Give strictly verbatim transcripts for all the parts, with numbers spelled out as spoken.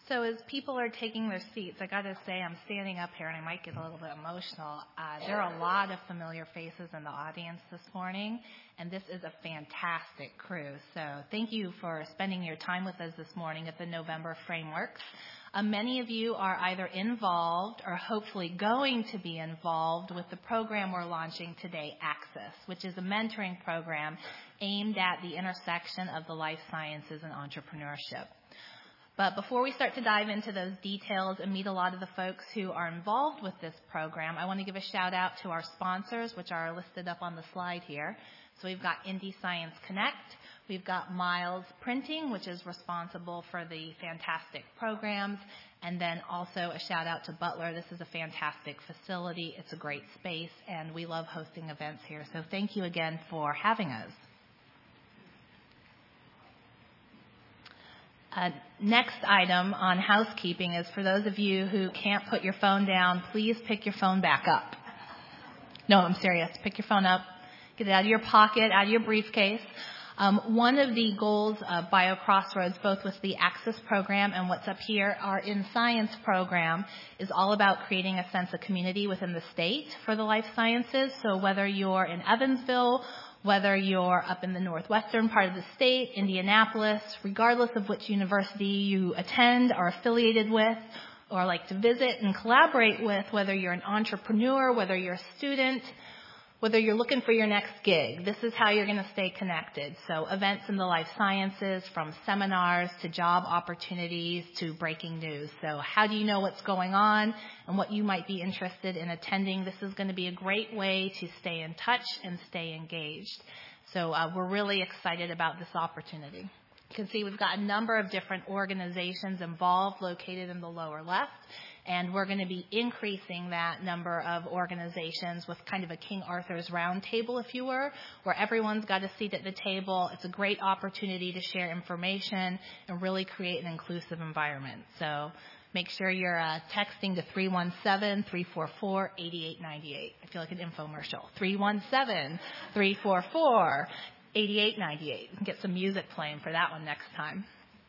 So as people are taking their seats, I got to say I'm standing up here and I might get a little bit emotional. Uh, there are a lot of familiar faces in the audience this morning, and this is a fantastic crew. So thank you for spending your time with us this morning at the November Frameworks. Uh, many of you are either involved or hopefully going to be involved with the program we're launching today, Access, which is a mentoring program aimed at the intersection of the life sciences and entrepreneurship. But before we start to dive into those details and meet a lot of the folks who are involved with this program, I want to give a shout out to our sponsors, which are listed up on the slide here. So we've got Indie Science Connect. We've got Miles Printing, which is responsible for the fantastic programs. And then also a shout out to Butler. This is a fantastic facility. It's a great space, and we love hosting events here. So thank you again for having us. Uh, next item on housekeeping is for those of you who can't put your phone down, please pick your phone back up. No, I'm serious. Pick your phone up. Get it out of your pocket, out of your briefcase. Um, one of the goals of BioCrossroads, both with the Access program and what's up here, our In Science program, is all about creating a sense of community within the state for the life sciences. So whether you're in Evansville, whether you're up in the northwestern part of the state, Indianapolis, regardless of which university you attend or affiliated with or like to visit and collaborate with, whether you're an entrepreneur, whether you're a student, whether you're looking for your next gig, this is how you're going to stay connected. So events in the life sciences, from seminars to job opportunities to breaking news. So how do you know what's going on and what you might be interested in attending? This is going to be a great way to stay in touch and stay engaged. So uh, we're really excited about this opportunity. You can see we've got a number of different organizations involved located in the lower left. And we're going to be increasing that number of organizations with kind of a King Arthur's round table, if you were, where everyone's got a seat at the table. It's a great opportunity to share information and really create an inclusive environment. So make sure you're uh, texting to three one seven, three four four, eight eight nine eight. I feel like an infomercial. three one seven, three four four, eight eight nine eight. We can get some music playing for that one next time.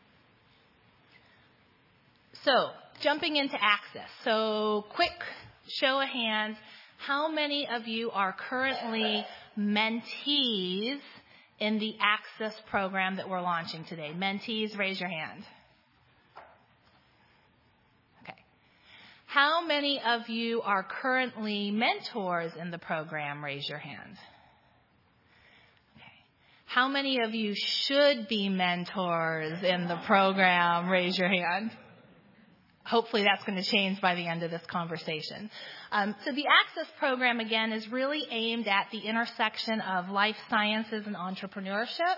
So, jumping into Access. So, quick show of hands. How many of you are currently mentees in the Access program that we're launching today? Mentees, raise your hand. Okay. How many of you are currently mentors in the program? Raise your hand. Okay. How many of you should be mentors in the program? Raise your hand. Hopefully that's going to change by the end of this conversation. Um, so the Access program, again, is really aimed at the intersection of life sciences and entrepreneurship.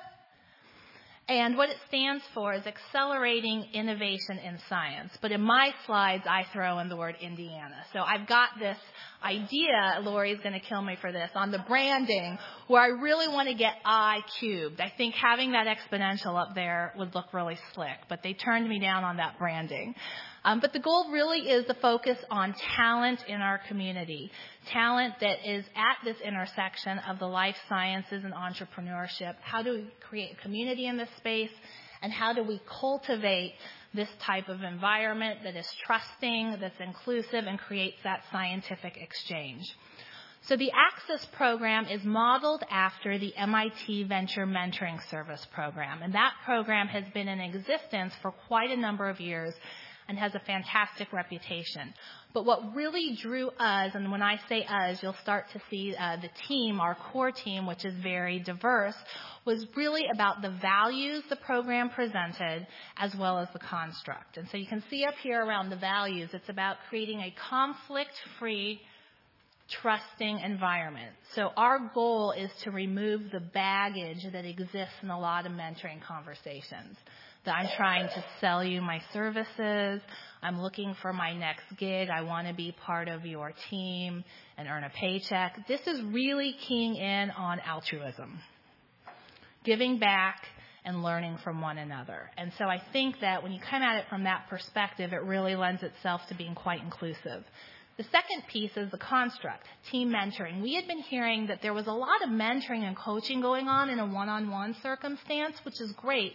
And what it stands for is accelerating innovation in science. But in my slides, I throw in the word Indiana. So I've got this idea, Lori's going to kill me for this, on the branding, where I really want to get I cubed. I think having that exponential up there would look really slick, but they turned me down on that branding. Um, but the goal really is the focus on talent in our community, talent that is at this intersection of the life sciences and entrepreneurship. How do we create a community in this space, and how do we cultivate this type of environment that is trusting, that's inclusive, and creates that scientific exchange? So the Access program is modeled after the M I T Venture Mentoring Service program, and that program has been in existence for quite a number of years and has a fantastic reputation. But what really drew us, and when I say us, you'll start to see uh, the team, our core team, which is very diverse, was really about the values the program presented as well as the construct. And so you can see up here around the values, it's about creating a conflict-free, trusting environment. So our goal is to remove the baggage that exists in a lot of mentoring conversations. That I'm trying to sell you my services, I'm looking for my next gig, I want to be part of your team and earn a paycheck. This is really keying in on altruism, giving back and learning from one another. And so I think that when you come at it from that perspective, it really lends itself to being quite inclusive. The second piece is the construct, team mentoring. We had been hearing that there was a lot of mentoring and coaching going on in a one-on-one circumstance, which is great.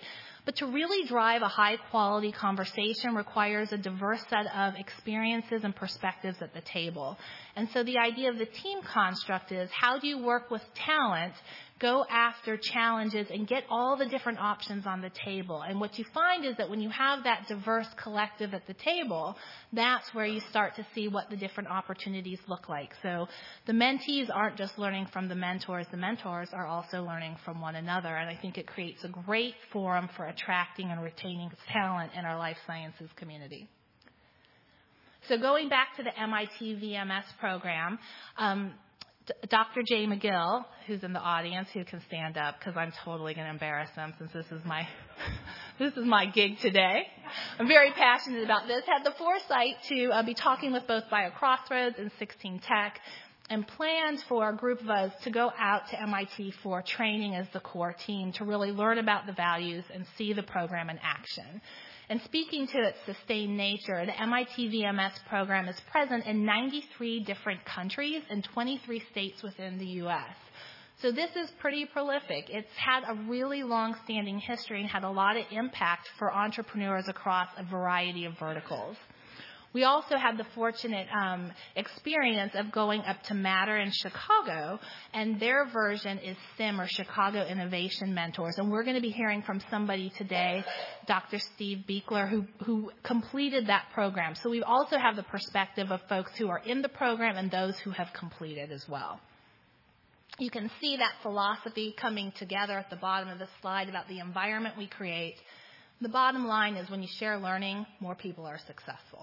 But to really drive a high-quality conversation requires a diverse set of experiences and perspectives at the table. And so the idea of the team construct is, how do you work with talent, go after challenges, and get all the different options on the table? And what you find is that when you have that diverse collective at the table, that's where you start to see what the different opportunities look like. So the mentees aren't just learning from the mentors. The mentors are also learning from one another. And I think it creates a great forum for attracting and retaining talent in our life sciences community. So going back to the M I T V M S program, um, Doctor Jay McGill, who's in the audience, who can stand up because I'm totally going to embarrass him since this is my this is my gig today. I'm very passionate about this. Had the foresight to uh, be talking with both BioCrossroads and sixteen Tech, and planned for a group of us to go out to M I T for training as the core team to really learn about the values and see the program in action. And speaking to its sustained nature, the M I T V M S program is present in ninety-three different countries and twenty-three states within the U S. So this is pretty prolific. It's had a really long-standing history and had a lot of impact for entrepreneurs across a variety of verticals. We also had the fortunate um, experience of going up to Matter in Chicago, and their version is SIM, or Chicago Innovation Mentors. And we're going to be hearing from somebody today, Doctor Steve Beekler, who, who completed that program. So we also have the perspective of folks who are in the program and those who have completed as well. You can see that philosophy coming together at the bottom of the slide about the environment we create. The bottom line is, when you share learning, more people are successful.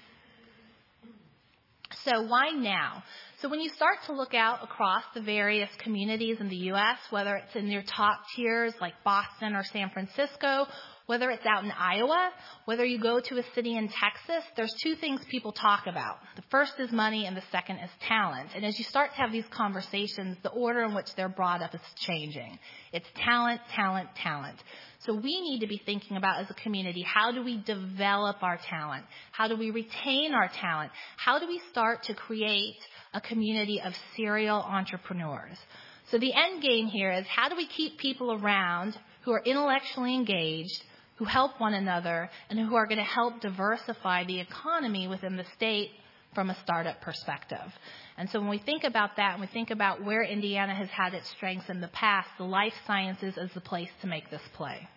So why now? So when you start to look out across the various communities in the U S, whether it's in your top tiers like Boston or San Francisco, whether it's out in Iowa, whether you go to a city in Texas, there's two things people talk about. The first is money and the second is talent. And as you start to have these conversations, the order in which they're brought up is changing. It's talent, talent, talent. So we need to be thinking about, as a community, how do we develop our talent? How do we retain our talent? How do we start to create a community of serial entrepreneurs? So the end game here is, how do we keep people around who are intellectually engaged, who help one another, and who are going to help diversify the economy within the state from a startup perspective? And so when we think about that, and we think about where Indiana has had its strengths in the past, the life sciences is the place to make this play.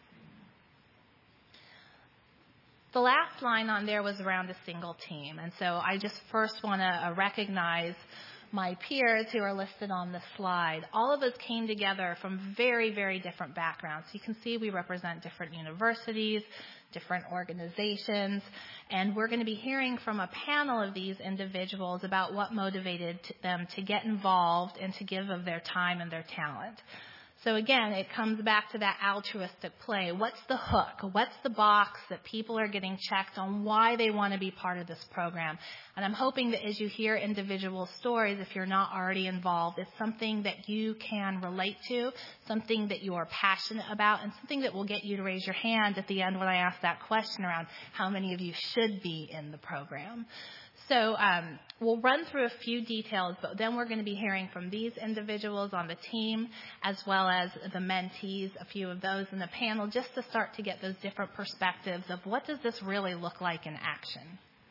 The last line on there was around a single team. And so I just first want to recognize my peers who are listed on the slide. All of us came together from very, very different backgrounds. You can see we represent different universities, different organizations, and we're going to be hearing from a panel of these individuals about what motivated them to get involved and to give of their time and their talent. So again, it comes back to that altruistic play. What's the hook? What's the box that people are getting checked on why they want to be part of this program? And I'm hoping that as you hear individual stories, if you're not already involved, it's something that you can relate to, something that you are passionate about, and something that will get you to raise your hand at the end when I ask that question around how many of you should be in the program. So um, we'll run through a few details, but then we're going to be hearing from these individuals on the team, as well as the mentees, a few of those in the panel, just to start to get those different perspectives of what does this really look like in action.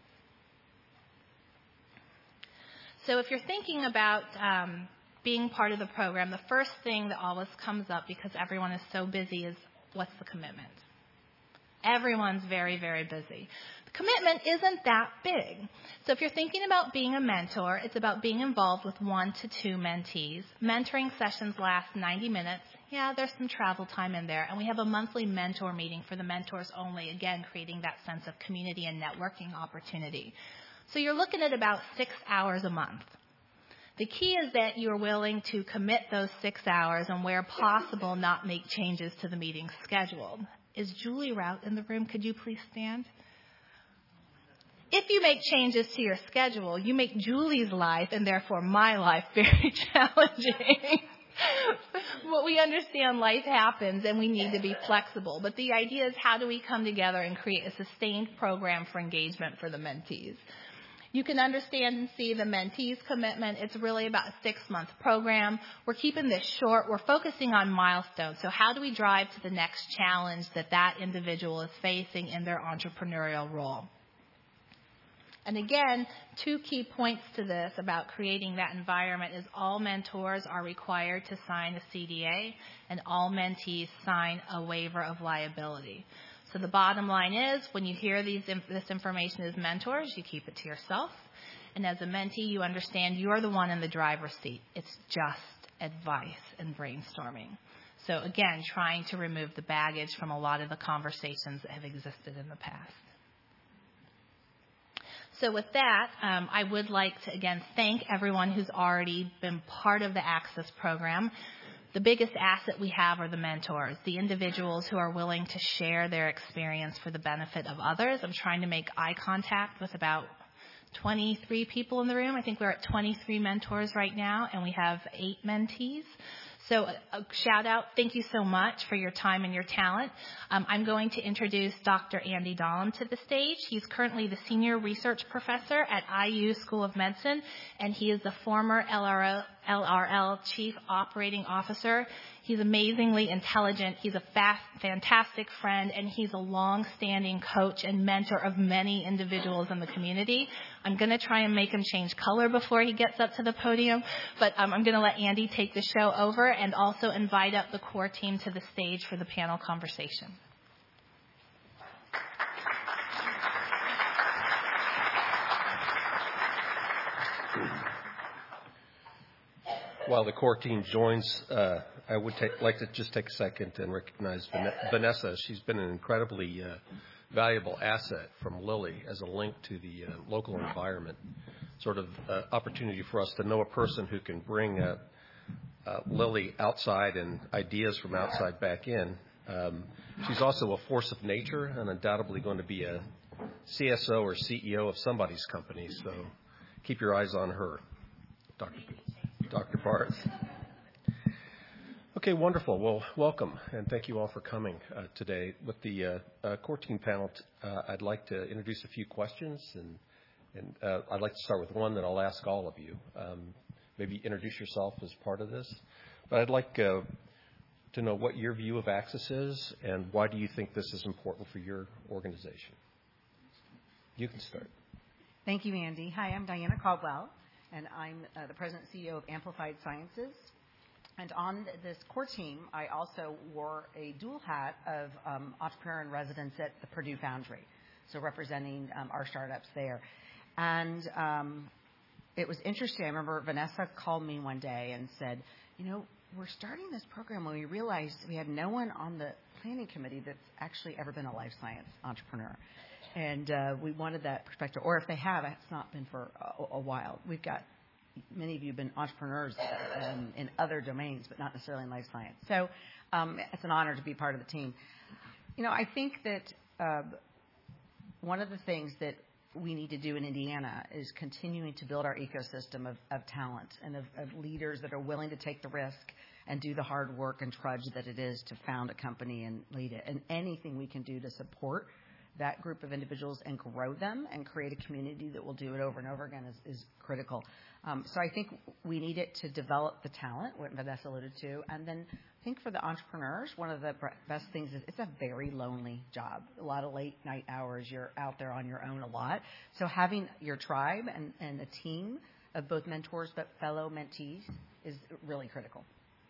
So if you're thinking about um, being part of the program, the first thing that always comes up, because everyone is so busy, is what's the commitment? Everyone's very, very busy. The commitment isn't that big. So if you're thinking about being a mentor, it's about being involved with one to two mentees. Mentoring sessions last ninety minutes. Yeah, there's some travel time in there. And we have a monthly mentor meeting for the mentors only, again, creating that sense of community and networking opportunity. So you're looking at about six hours a month. The key is that you're willing to commit those six hours and, where possible, not make changes to the meeting scheduled. Is Julie Rout in the room? Could you please stand? If you make changes to your schedule, you make Julie's life, and therefore my life, very challenging. But we understand life happens and we need to be flexible. But the idea is, how do we come together and create a sustained program for engagement for the mentees? You can understand and see the mentee's commitment. It's really about a six-month program. We're keeping this short. We're focusing on milestones. So how do we drive to the next challenge that that individual is facing in their entrepreneurial role? And again, two key points to this about creating that environment is all mentors are required to sign a C D A, and all mentees sign a waiver of liability. So the bottom line is, when you hear these, this information as mentors, you keep it to yourself. And as a mentee, you understand you're the one in the driver's seat. It's just advice and brainstorming. So again, trying to remove the baggage from a lot of the conversations that have existed in the past. So with that, um, I would like to, again, thank everyone who's already been part of the Access program. The biggest asset we have are the mentors, the individuals who are willing to share their experience for the benefit of others. I'm trying to make eye contact with about twenty-three people in the room. I think we're at twenty-three mentors right now, and we have eight mentees. So a, a shout out, thank you so much for your time and your talent. Um, I'm going to introduce Doctor Andy Dahlem to the stage. He's currently the Senior Research Professor at I U School of Medicine, and he is the former L R L Chief Operating Officer. He's amazingly intelligent. He's a fast, fantastic friend, and he's a long-standing coach and mentor of many individuals in the community. I'm going to try and make him change color before he gets up to the podium, but um, I'm going to let Andy take the show over and also invite up the core team to the stage for the panel conversation. While the core team joins, uh, I would take, like to just take a second and recognize Vanessa. She's been an incredibly uh, valuable asset from Lilly as a link to the uh, local environment, sort of uh, opportunity for us to know a person who can bring uh, uh, Lilly outside and ideas from outside back in. Um, she's also a force of nature and undoubtedly going to be a C S O or C E O of somebody's company, so keep your eyes on her. Doctor Doctor Barth. Okay, wonderful. Well, welcome, and thank you all for coming uh, today. With the uh, uh, core team panel, uh, I'd like to introduce a few questions, and, and uh, I'd like to start with one that I'll ask all of you. Um, maybe introduce yourself as part of this. But I'd like uh, to know what your view of Access is, and why do you think this is important for your organization? You can start. Thank you, Andy. Hi, I'm Diana Caldwell, and I'm uh, the President and C E O of Amplified Sciences. And on this core team, I also wore a dual hat of um, entrepreneur in residence at the Purdue Foundry, so representing um, our startups there. And um, it was interesting. I remember Vanessa called me one day and said, you know, we're starting this program when we realized we had no one on the planning committee that's actually ever been a life science entrepreneur. And uh, we wanted that perspective. Or if they have, it's not been for a, a while. We've got many of you have been entrepreneurs um, in other domains, but not necessarily in life science. So um, it's an honor to be part of the team. You know, I think that uh, one of the things that we need to do in Indiana is continuing to build our ecosystem of, of talent and of, of leaders that are willing to take the risk and do the hard work and trudge that it is to found a company and lead it. And anything we can do to support that group of individuals and grow them and create a community that will do it over and over again is, is critical. Um, so I think we need it to develop the talent, what Vanessa alluded to, and then I think for the entrepreneurs, one of the best things is it's a very lonely job. A lot of late night hours, you're out there on your own a lot. So having your tribe and, and a team of both mentors but fellow mentees is really critical.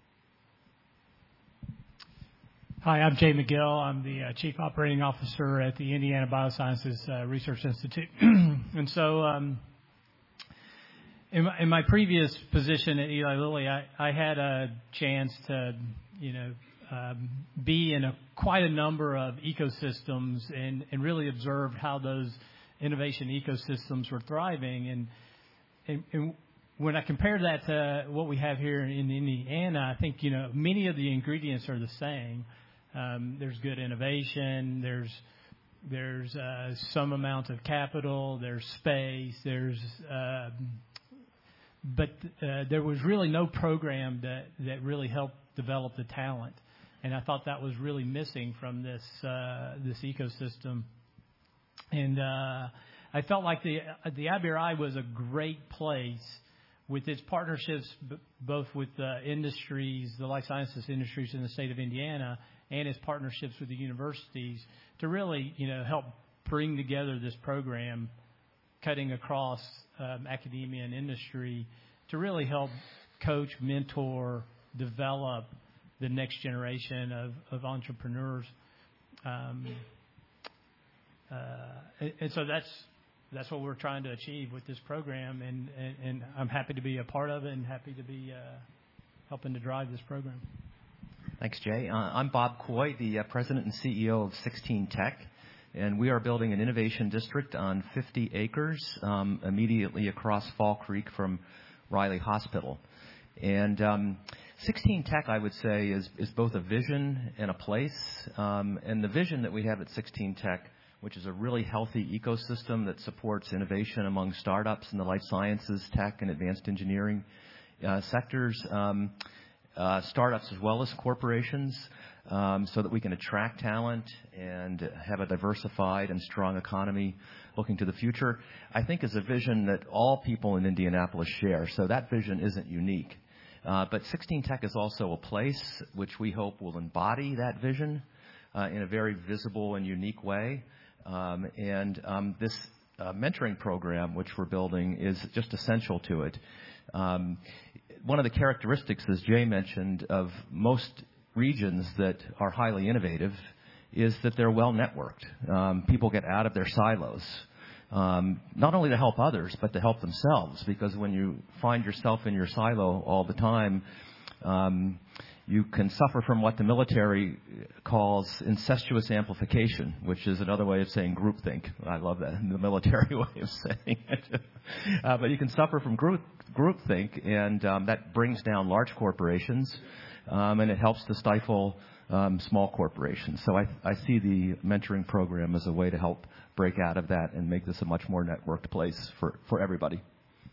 Hi, I'm Jay McGill. I'm the uh, Chief Operating Officer at the Indiana Biosciences uh, Research Institute. And so um, in, my, in my previous position at Eli Lilly, I, I had a chance to, you know, um, be in a, quite a number of ecosystems and, and really observed how those innovation ecosystems were thriving. And, and, and when I compare that to what we have here in Indiana, I think, you know, many of the ingredients are the same. Um, there's good innovation. There's there's uh, some amount of capital. There's space. There's uh, but uh, there was really no program that, that really helped develop the talent, and I thought that was really missing from this uh, this ecosystem. And uh, I felt like the the I B R I was a great place with its partnerships, b- both with the industries, the life sciences industries in the state of Indiana, and its partnerships with the universities to really, you know, help bring together this program, cutting across um, academia and industry, to really help coach, mentor, develop the next generation of, of entrepreneurs. Um, uh, and, and so that's that's what we're trying to achieve with this program, and, and, and I'm happy to be a part of it and happy to be uh, helping to drive this program. Thanks, Jay. Uh, I'm Bob Coy, the uh, president and C E O of sixteen Tech, and we are building an innovation district on fifty acres um, immediately across Fall Creek from Riley Hospital. And um, sixteen Tech, I would say, is, is both a vision and a place. Um, and the vision that we have at sixteen Tech, which is a really healthy ecosystem that supports innovation among startups in the life sciences, tech, and advanced engineering uh, sectors, um, uh, startups as well as corporations, um, so that we can attract talent and have a diversified and strong economy looking to the future, I think is a vision that all people in Indianapolis share. So that vision isn't unique. Uh, but sixteen Tech is also a place which we hope will embody that vision uh, in a very visible and unique way. Um, and um, this uh, mentoring program, which we're building, is just essential to it. Um, one of the characteristics, as Jay mentioned, of most regions that are highly innovative is that they're well networked. Um, people get out of their silos, um, not only to help others, but to help themselves. Because when you find yourself in your silo all the time, um, you can suffer from what the military calls incestuous amplification, which is another way of saying groupthink. I love that, the military way of saying it. uh, but you can suffer from group groupthink, and um, that brings down large corporations, um, and it helps to stifle um, small corporations. So I, I see the mentoring program as a way to help break out of that and make this a much more networked place for, for everybody.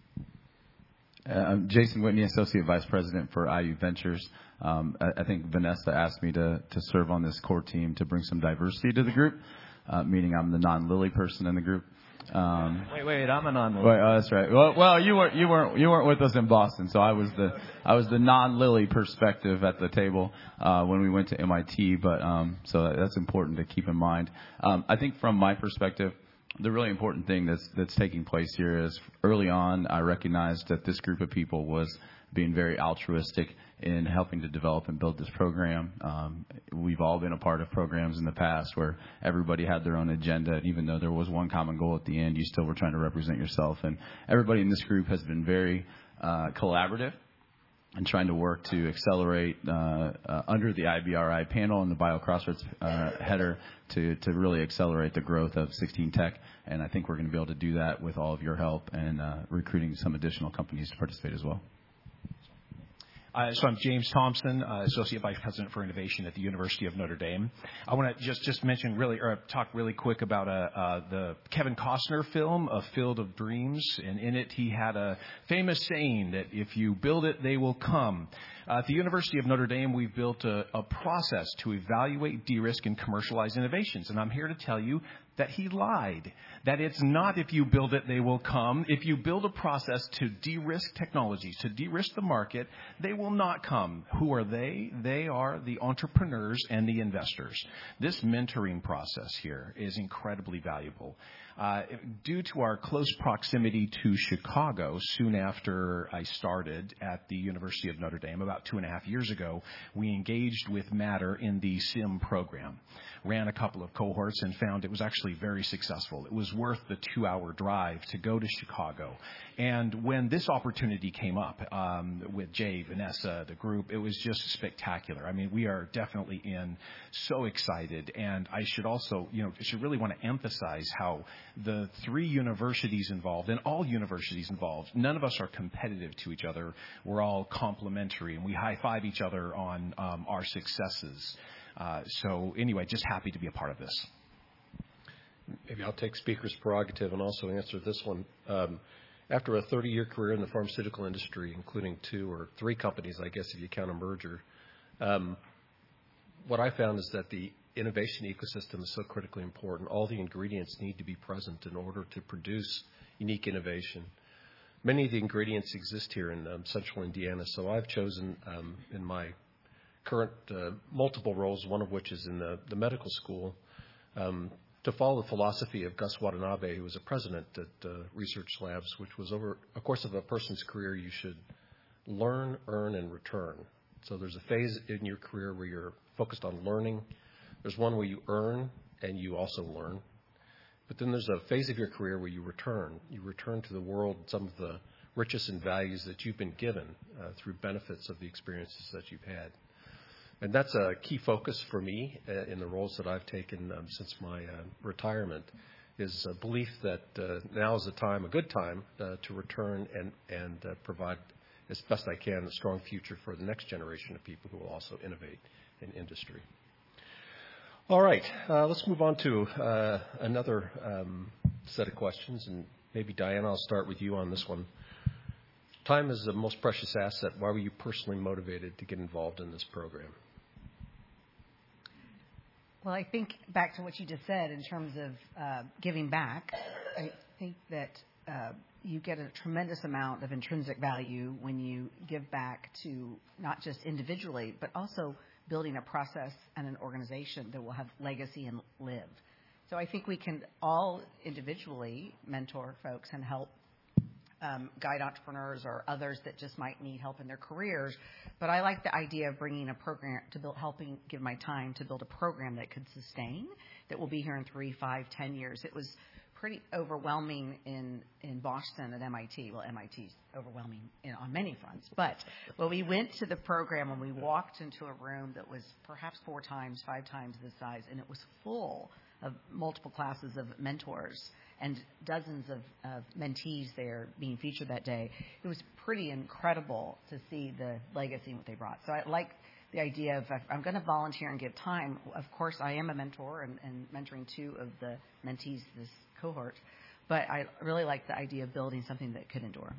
Uh, I'm Jason Whitney, Associate Vice President for I U Ventures. Um, I, I think Vanessa asked me to, to serve on this core team to bring some diversity to the group, uh, meaning I'm the non-Lilly person in the group. Um, wait, wait, I'm a non-Lilly. Wait, oh, that's right. Well, well, you weren't, you weren't, you weren't with us in Boston, so I was the, I was the non-Lilly perspective at the table uh, when we went to M I T. But um, so that's important to keep in mind. Um, I think from my perspective, the really important thing that's that's taking place here is early on, I recognized that this group of people was being very altruistic in helping to develop and build this program. Um, we've all been a part of programs in the past where everybody had their own agenda, and even though there was one common goal at the end, you still were trying to represent yourself. And everybody in this group has been very uh, collaborative and trying to work to accelerate uh, uh, under the I B R I panel and the BioCrossroads uh, header to, to really accelerate the growth of sixteen Tech. And I think we're going to be able to do that with all of your help and uh, recruiting some additional companies to participate as well. Uh, so I'm James Thompson, uh, Associate Vice President for Innovation at the University of Notre Dame. I want to just, just mention really, or talk really quick about uh, uh, the Kevin Costner film, A Field of Dreams. And in it, he had a famous saying that if you build it, they will come. Uh, at the University of Notre Dame, we've built a, a process to evaluate, de-risk, and commercialize innovations. And I'm here to tell you that he lied. That it's not if you build it, they will come. If you build a process to de-risk technologies, to de-risk the market, they will not come. Who are they? They are the entrepreneurs and the investors. This mentoring process here is incredibly valuable. Uh, due to our close proximity to Chicago, soon after I started at the University of Notre Dame, about two and a half years ago, we engaged with Matter in the SIM program. Ran a couple of cohorts and found it was actually very successful. It was worth the two-hour drive to go to Chicago. And when this opportunity came up um, with Jay, Vanessa, the group, it was just spectacular. I mean, we are definitely in, so excited. And I should also, you know, I should really want to emphasize how the three universities involved, and all universities involved, none of us are competitive to each other. We're all complementary, and we high-five each other on um, our successes. Uh, so anyway, just happy to be a part of this. Maybe I'll take speaker's prerogative and also answer this one. Um, after a thirty-year career in the pharmaceutical industry, including two or three companies, I guess if you count a merger, um, what I found is that the innovation ecosystem is so critically important. All the ingredients need to be present in order to produce unique innovation. Many of the ingredients exist here in um, central Indiana, so I've chosen um, in my current uh, multiple roles, one of which is in the, the medical school, um, to follow the philosophy of Gus Watanabe, who was a president at uh, Research Labs, which was over a course of a person's career, you should learn, earn, and return. So there's a phase in your career where you're focused on learning. There's one where you earn and you also learn. But then there's a phase of your career where you return. You return to the world some of the riches and values that you've been given uh, through benefits of the experiences that you've had. And that's a key focus for me uh, in the roles that I've taken um, since my uh, retirement, is a belief that uh, now is a time, a good time, uh, to return and, and uh, provide, as best I can, a strong future for the next generation of people who will also innovate in industry. All right, uh, let's move on to uh, another um, set of questions, and maybe Diana, I'll start with you on this one. Time is the most precious asset. Why were you personally motivated to get involved in this program? Well, I think back to what you just said in terms of uh, giving back. I think that uh, you get a tremendous amount of intrinsic value when you give back to not just individually, but also building a process and an organization that will have legacy and live. So I think we can all individually mentor folks and help um, guide entrepreneurs or others that just might need help in their careers. But I like the idea of bringing a program to build, helping give my time to build a program that could sustain, that will be here in three, five, ten years. It was pretty overwhelming in, in Boston at M I T. Well, M I T is overwhelming in, on many fronts. But when we went to the program and we walked into a room that was perhaps four times, five times the size, and it was full of multiple classes of mentors and dozens of, of mentees there being featured that day, it was pretty incredible to see the legacy and what they brought. So I like the idea of, if I'm going to volunteer and give time, of course I am a mentor and, and mentoring two of the mentees this cohort, but I really like the idea of building something that could endure.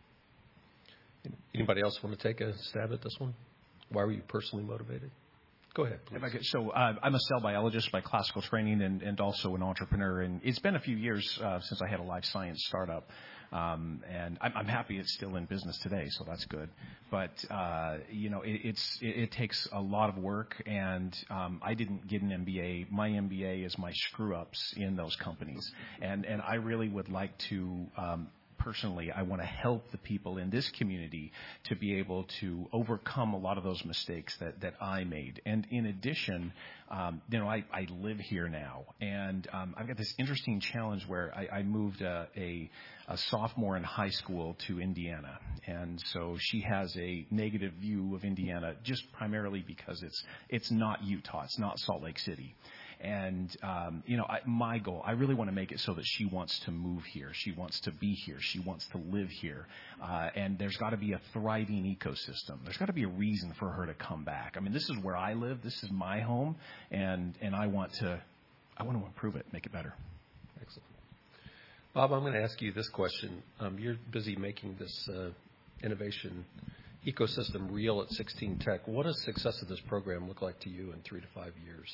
Anybody else want to take a stab at this one? Why were you personally motivated? Go ahead, please. If I could, so uh, I'm a cell biologist by classical training and, and also an entrepreneur. And it's been a few years uh, since I had a life science startup. Um, and I'm, I'm happy it's still in business today, so that's good. But, uh, you know, it, it's, it, it takes a lot of work, and um, I didn't get an M B A. My M B A is my screw-ups in those companies. And, and I really would like to um, personally, I want to help the people in this community to be able to overcome a lot of those mistakes that, that I made. And in addition, um, you know, I, I live here now, and um, I've got this interesting challenge where I, I moved a, a, a sophomore in high school to Indiana. And so she has a negative view of Indiana just primarily because it's, it's not Utah. It's not Salt Lake City. And, um, you know, I, my goal, I really want to make it so that she wants to move here. She wants to be here. She wants to live here. Uh, and there's got to be a thriving ecosystem. There's got to be a reason for her to come back. I mean, this is where I live. This is my home. And, and I want to, I want to improve it, make it better. Excellent. Bob, I'm going to ask you this question. Um, you're busy making this uh, innovation ecosystem real at sixteen Tech. What does success of this program look like to you in three to five years?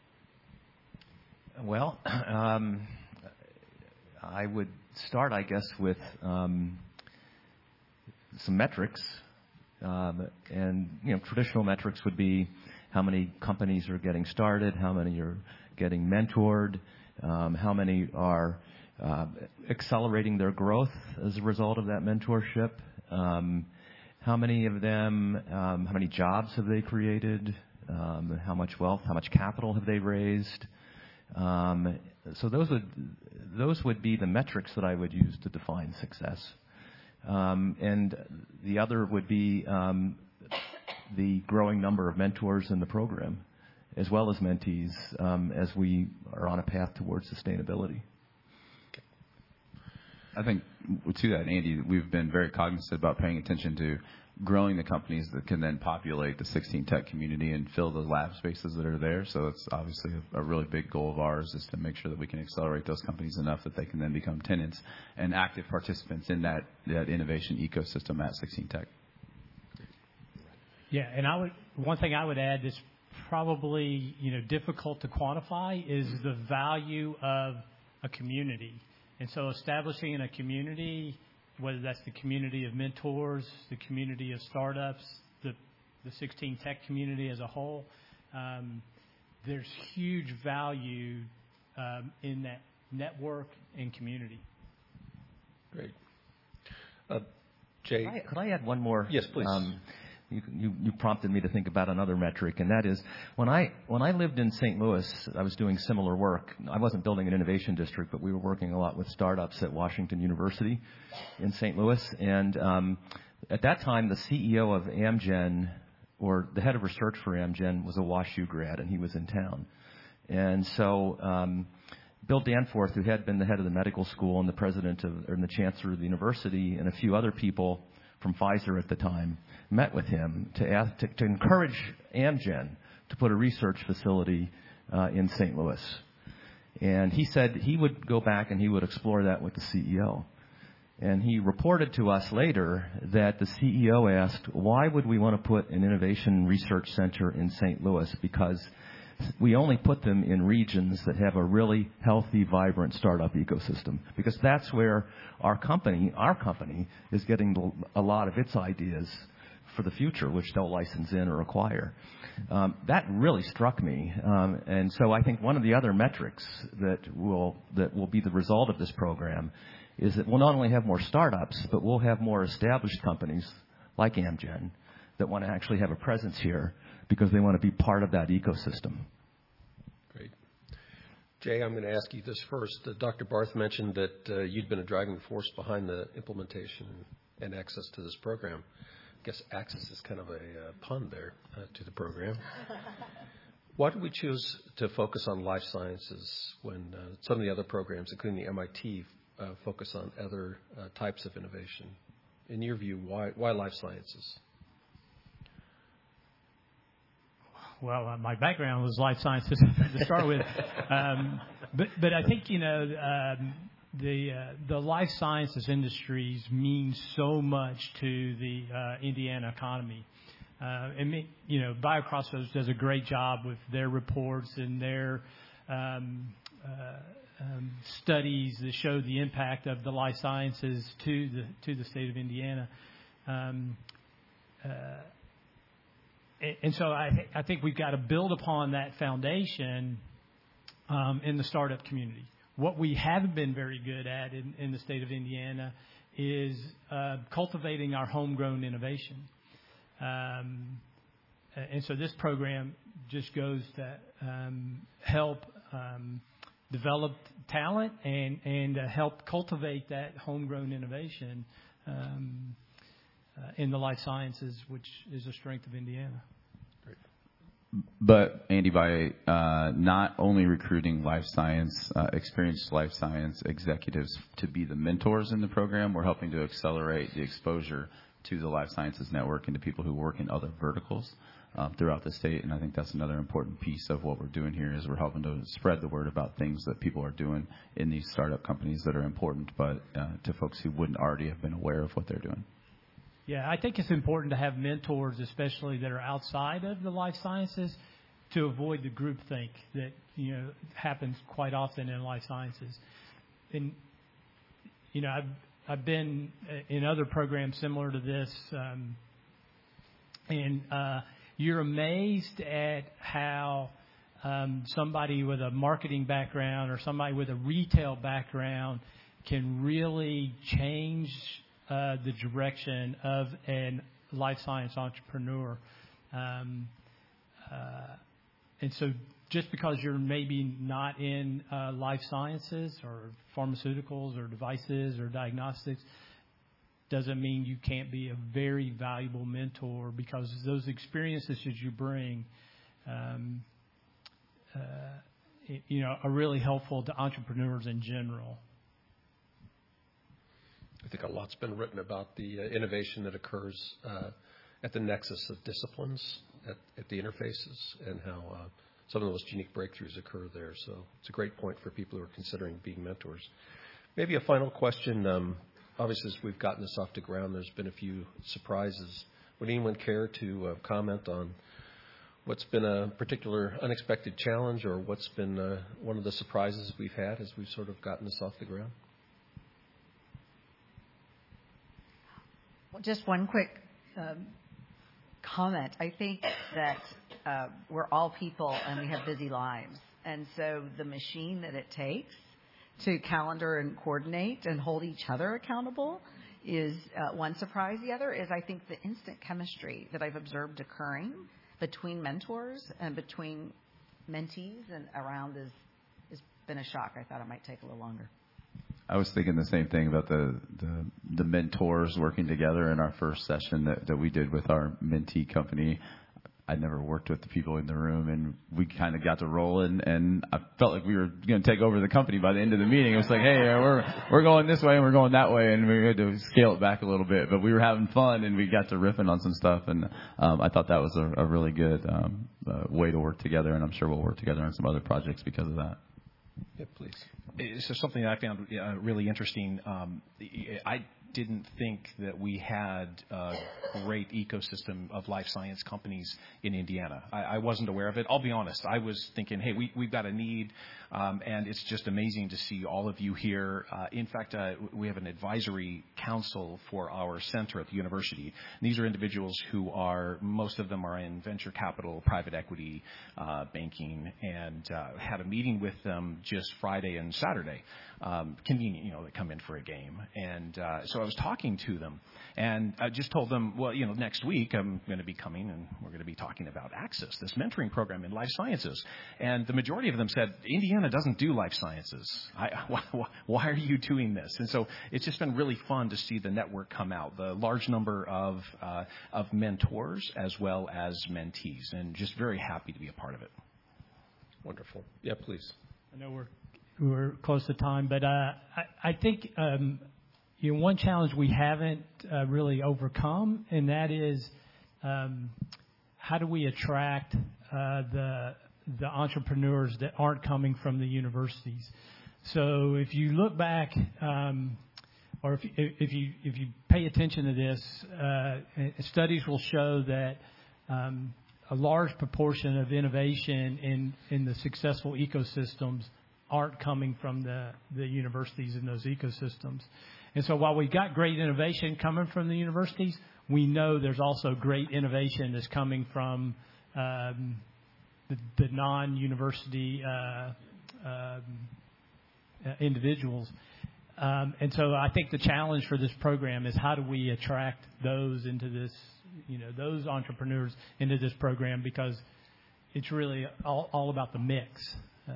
Well, um, I would start, I guess, with um, some metrics. Um, and, you know, traditional metrics would be how many companies are getting started, how many are getting mentored, um, how many are uh, accelerating their growth as a result of that mentorship, um, how many of them, um, how many jobs have they created, um, how much wealth, how much capital have they raised. Um, so those would those would be the metrics that I would use to define success. Um, and the other would be um, the growing number of mentors in the program, as well as mentees, um, as we are on a path towards sustainability. I think to that, Andy, we've been very cognizant about paying attention to growing the companies that can then populate the sixteen Tech community and fill the lab spaces that are there. So it's obviously a, a really big goal of ours is to make sure that we can accelerate those companies enough that they can then become tenants and active participants in that, that innovation ecosystem at sixteen Tech. Yeah, and I would one thing I would add is probably, you know, difficult to quantify is the value of a community. And so establishing in a community, whether that's the community of mentors, the community of startups, the, the sixteen Tech community as a whole, um, there's huge value um, in that network and community. Great. Uh, Jay? Could I, could I add one more? Yes, please. Um, You, you, you prompted me to think about another metric, and that is when I when I lived in Saint Louis, I was doing similar work. I wasn't building an innovation district, but we were working a lot with startups at Washington University in Saint Louis. And um, at that time, the C E O of Amgen, or the head of research for Amgen, was a WashU grad, and he was in town. And so um, Bill Danforth, who had been the head of the medical school and the president of, or the chancellor of the university, and a few other people from Pfizer at the time, met with him to ask to, to encourage Amgen to put a research facility uh, in Saint Louis. And he said he would go back and he would explore that with the C E O. And he reported to us later that the C E O asked, why would we want to put an innovation research center in Saint Louis? Because we only put them in regions that have a really healthy, vibrant startup ecosystem. Because that's where our company, our company, is getting a lot of its ideas for the future, which they'll license in or acquire. Um, that really struck me. Um, and so I think one of the other metrics that will that will be the result of this program is that we'll not only have more startups, but we'll have more established companies like Amgen that want to actually have a presence here because they want to be part of that ecosystem. Great. Jay, I'm going to ask you this first. Uh, Doctor Barth mentioned that uh, you'd been a driving force behind the implementation and access to this program. I guess access is kind of a uh, pun there uh, to the program. Why did we choose to focus on life sciences when uh, some of the other programs, including the M I T, uh, focus on other uh, types of innovation? In your view, why, why life sciences? Well, uh, my background was life sciences to start with, um, but but I think you know um, the uh, the life sciences industries mean so much to the uh, Indiana economy. Uh, and you know, BioCrossroads does a great job with their reports and their um, uh, um, studies that show the impact of the life sciences to the to the state of Indiana. Um, uh, And so I, th- I think we've got to build upon that foundation um, in the startup community. What we haven't been very good at in, in the state of Indiana is uh, cultivating our homegrown innovation. Um, and so this program just goes to um, help um, develop talent and, and uh, help cultivate that homegrown innovation um Uh, in the life sciences, which is a strength of Indiana. Great. But, Andy, by uh, not only recruiting life science, uh, experienced life science executives to be the mentors in the program, we're helping to accelerate the exposure to the life sciences network and to people who work in other verticals uh, throughout the state. And I think that's another important piece of what we're doing here is we're helping to spread the word about things that people are doing in these startup companies that are important, but uh, to folks who wouldn't already have been aware of what they're doing. Yeah, I think it's important to have mentors, especially that are outside of the life sciences, to avoid the groupthink that you know happens quite often in life sciences. And you know, I've I've been in other programs similar to this, um, and uh, you're amazed at how um, somebody with a marketing background or somebody with a retail background can really change Uh, the direction of a life science entrepreneur. Um, uh, and so just because you're maybe not in uh, life sciences or pharmaceuticals or devices or diagnostics doesn't mean you can't be a very valuable mentor, because those experiences that you bring um, uh, you know, are really helpful to entrepreneurs in general. I think a lot's been written about the uh, innovation that occurs uh, at the nexus of disciplines, at, at the interfaces, and how uh, some of the most unique breakthroughs occur there. So it's a great point for people who are considering being mentors. Maybe a final question. Um, obviously, as we've gotten this off the ground, there's been a few surprises. Would anyone care to uh, comment on what's been a particular unexpected challenge, or what's been uh, one of the surprises we've had as we've sort of gotten this off the ground? Well, just one quick um, comment. I think that uh, we're all people and we have busy lives. And so the machine that it takes to calendar and coordinate and hold each other accountable is uh, one surprise. The other is, I think, the instant chemistry that I've observed occurring between mentors and between mentees and around is has been a shock. I thought it might take a little longer. I was thinking the same thing about the, the, the mentors working together in our first session that, that we did with our mentee company. I'd never worked with the people in the room, and we kind of got to rolling, and I felt like we were going to take over the company by the end of the meeting. It was like, hey, we're we're going this way and we're going that way, and we had to scale it back a little bit. But we were having fun, and we got to riffing on some stuff, and um, I thought that was a, a really good um, uh, way to work together, and I'm sure we'll work together on some other projects because of that. Yeah, please. So something that I found uh, really interesting, um, I didn't think that we had a great ecosystem of life science companies in Indiana. I, I wasn't aware of it. I'll be honest. I was thinking, hey, we, we've got a need, um, and it's just amazing to see all of you here. Uh, in fact, uh, we have an advisory council for our center at the university. And these are individuals who are, most of them are in venture capital, private equity, uh, banking, and uh, had a meeting with them just Friday and Saturday. Um, convenient, you know, they come in for a game. And uh, so I was talking to them, and I just told them, well, you know, next week I'm going to be coming, and we're going to be talking about Access, this mentoring program in life sciences. And the majority of them said, Indiana doesn't do life sciences. I, why, why are you doing this? And so it's just been really fun to see the network come out, the large number of uh, of mentors as well as mentees, and just very happy to be a part of it. Wonderful. Yeah, please. I know we're we're close to time, but uh, I, I think um, you know, one challenge we haven't uh, really overcome, and that is um, how do we attract uh, the the entrepreneurs that aren't coming from the universities. So if you look back, um, or if, if you if you pay attention to this, uh, studies will show that um, a large proportion of innovation in, in the successful ecosystems aren't coming from the, the universities in those ecosystems. And so while we've got great innovation coming from the universities, we know there's also great innovation that's coming from um, the, the non-university uh, um, uh, individuals. Um, and so I think the challenge for this program is how do we attract those into this, you know, those entrepreneurs into this program, because it's really all, all about the mix. Um,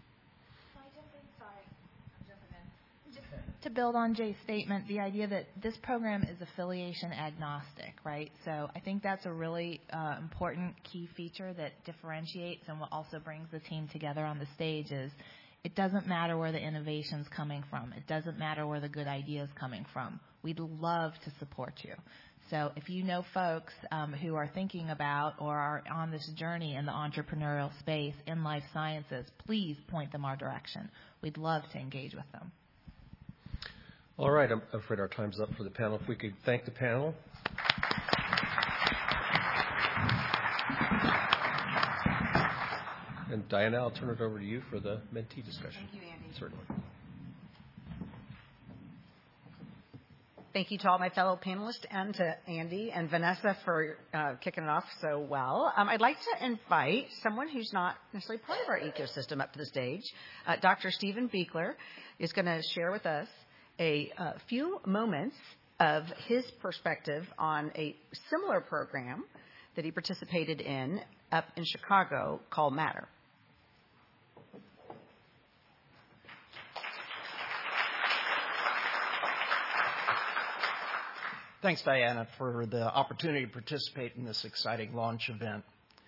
To build on Jay's statement, the idea that this program is affiliation agnostic, right? So I think that's a really uh, important key feature that differentiates and what also brings the team together on the stage is it doesn't matter where the innovation's coming from. It doesn't matter where the good idea's coming from. We'd love to support you. So if you know folks um, who are thinking about or are on this journey in the entrepreneurial space in life sciences, please point them our direction. We'd love to engage with them. All right, I'm afraid our time's up for the panel. If we could thank the panel. And Diana, I'll turn it over to you for the mentee discussion. Thank you, Andy. Certainly. Thank you to all my fellow panelists and to Andy and Vanessa for uh, kicking it off so well. Um, I'd like to invite someone who's not necessarily part of our ecosystem up to the stage. Uh, Doctor Stephen Buechler is going to share with us a uh, few moments of his perspective on a similar program that he participated in up in Chicago called Matter. Thanks, Diana, for the opportunity to participate in this exciting launch event.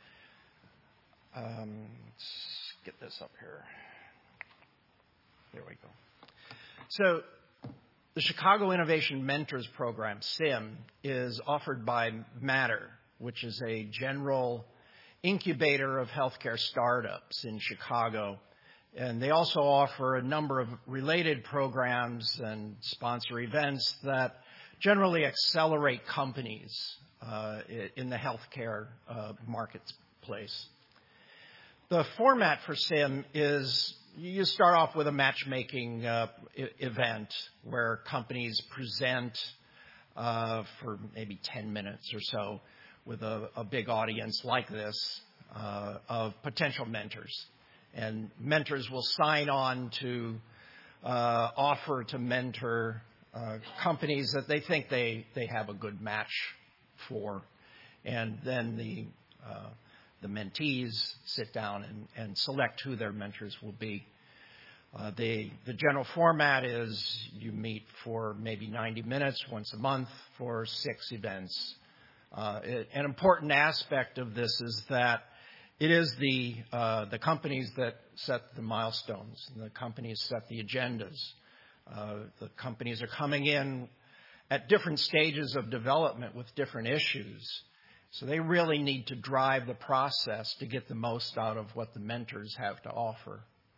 Um, let's get this up here. There we go. So, the Chicago Innovation Mentors Program, S I M, is offered by Matter, which is a general incubator of healthcare startups in Chicago. And they also offer a number of related programs and sponsor events that generally accelerate companies uh, in the healthcare uh, markets place. The format for SIM is you start off with a matchmaking uh, I- event where companies present uh, for maybe ten minutes or so with a, a big audience like this uh, of potential mentors. And mentors will sign on to uh, offer to mentor uh, companies that they think they, they have a good match for. And then the uh, the mentees sit down and, and select who their mentors will be. Uh, the, the general format is you meet for maybe ninety minutes once a month for six events. Uh, it, an important aspect of this is that it is the uh, the companies that set the milestones, and the companies set the agendas. Uh, the companies are coming in at different stages of development with different issues. So they really need to drive the process to get the most out of what the mentors have to offer.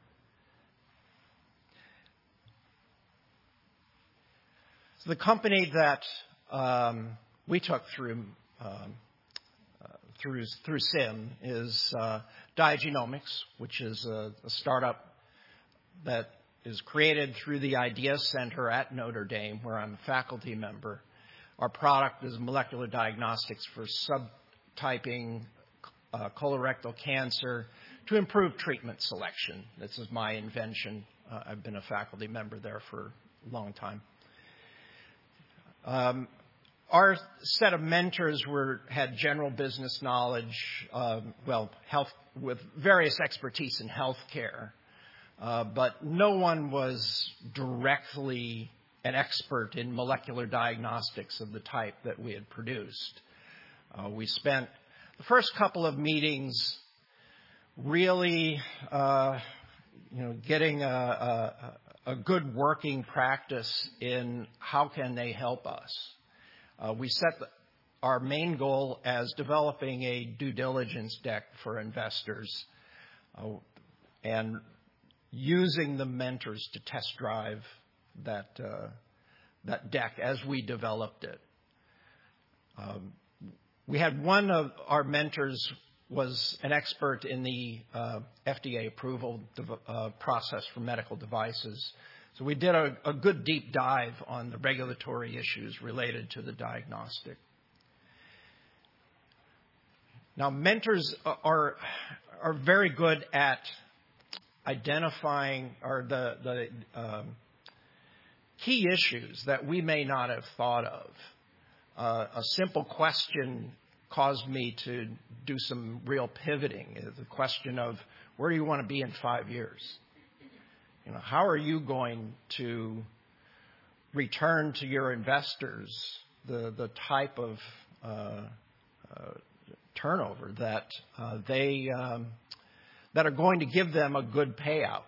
So the company that um, we took through um, uh, through through SIM is uh, Diagenomics, which is a, a startup that is created through the Idea Center at Notre Dame, where I'm a faculty member. Our product is molecular diagnostics for subtyping uh, colorectal cancer to improve treatment selection. This is my invention. Uh, I've been a faculty member there for a long time. Um, our set of mentors were had general business knowledge, um, well, health with various expertise in healthcare, uh, but no one was directly an expert in molecular diagnostics of the type that we had produced. Uh, we spent the first couple of meetings really, uh, you know, getting a, a, a good working practice in how can they help us. Uh, we set the, our main goal as developing a due diligence deck for investors uh, and using the mentors to test drive that uh, that deck as we developed it. Um, we had one of our mentors was an expert in the uh, F D A approval dev- uh, process for medical devices. So we did a, a good deep dive on the regulatory issues related to the diagnostic. Now, mentors are are very good at identifying or the the um, key issues that we may not have thought of. Uh, a simple question caused me to do some real pivoting. The question of where do you want to be in five years? You know, how are you going to return to your investors the the type of uh, uh, turnover that uh, they um, that are going to give them a good payout?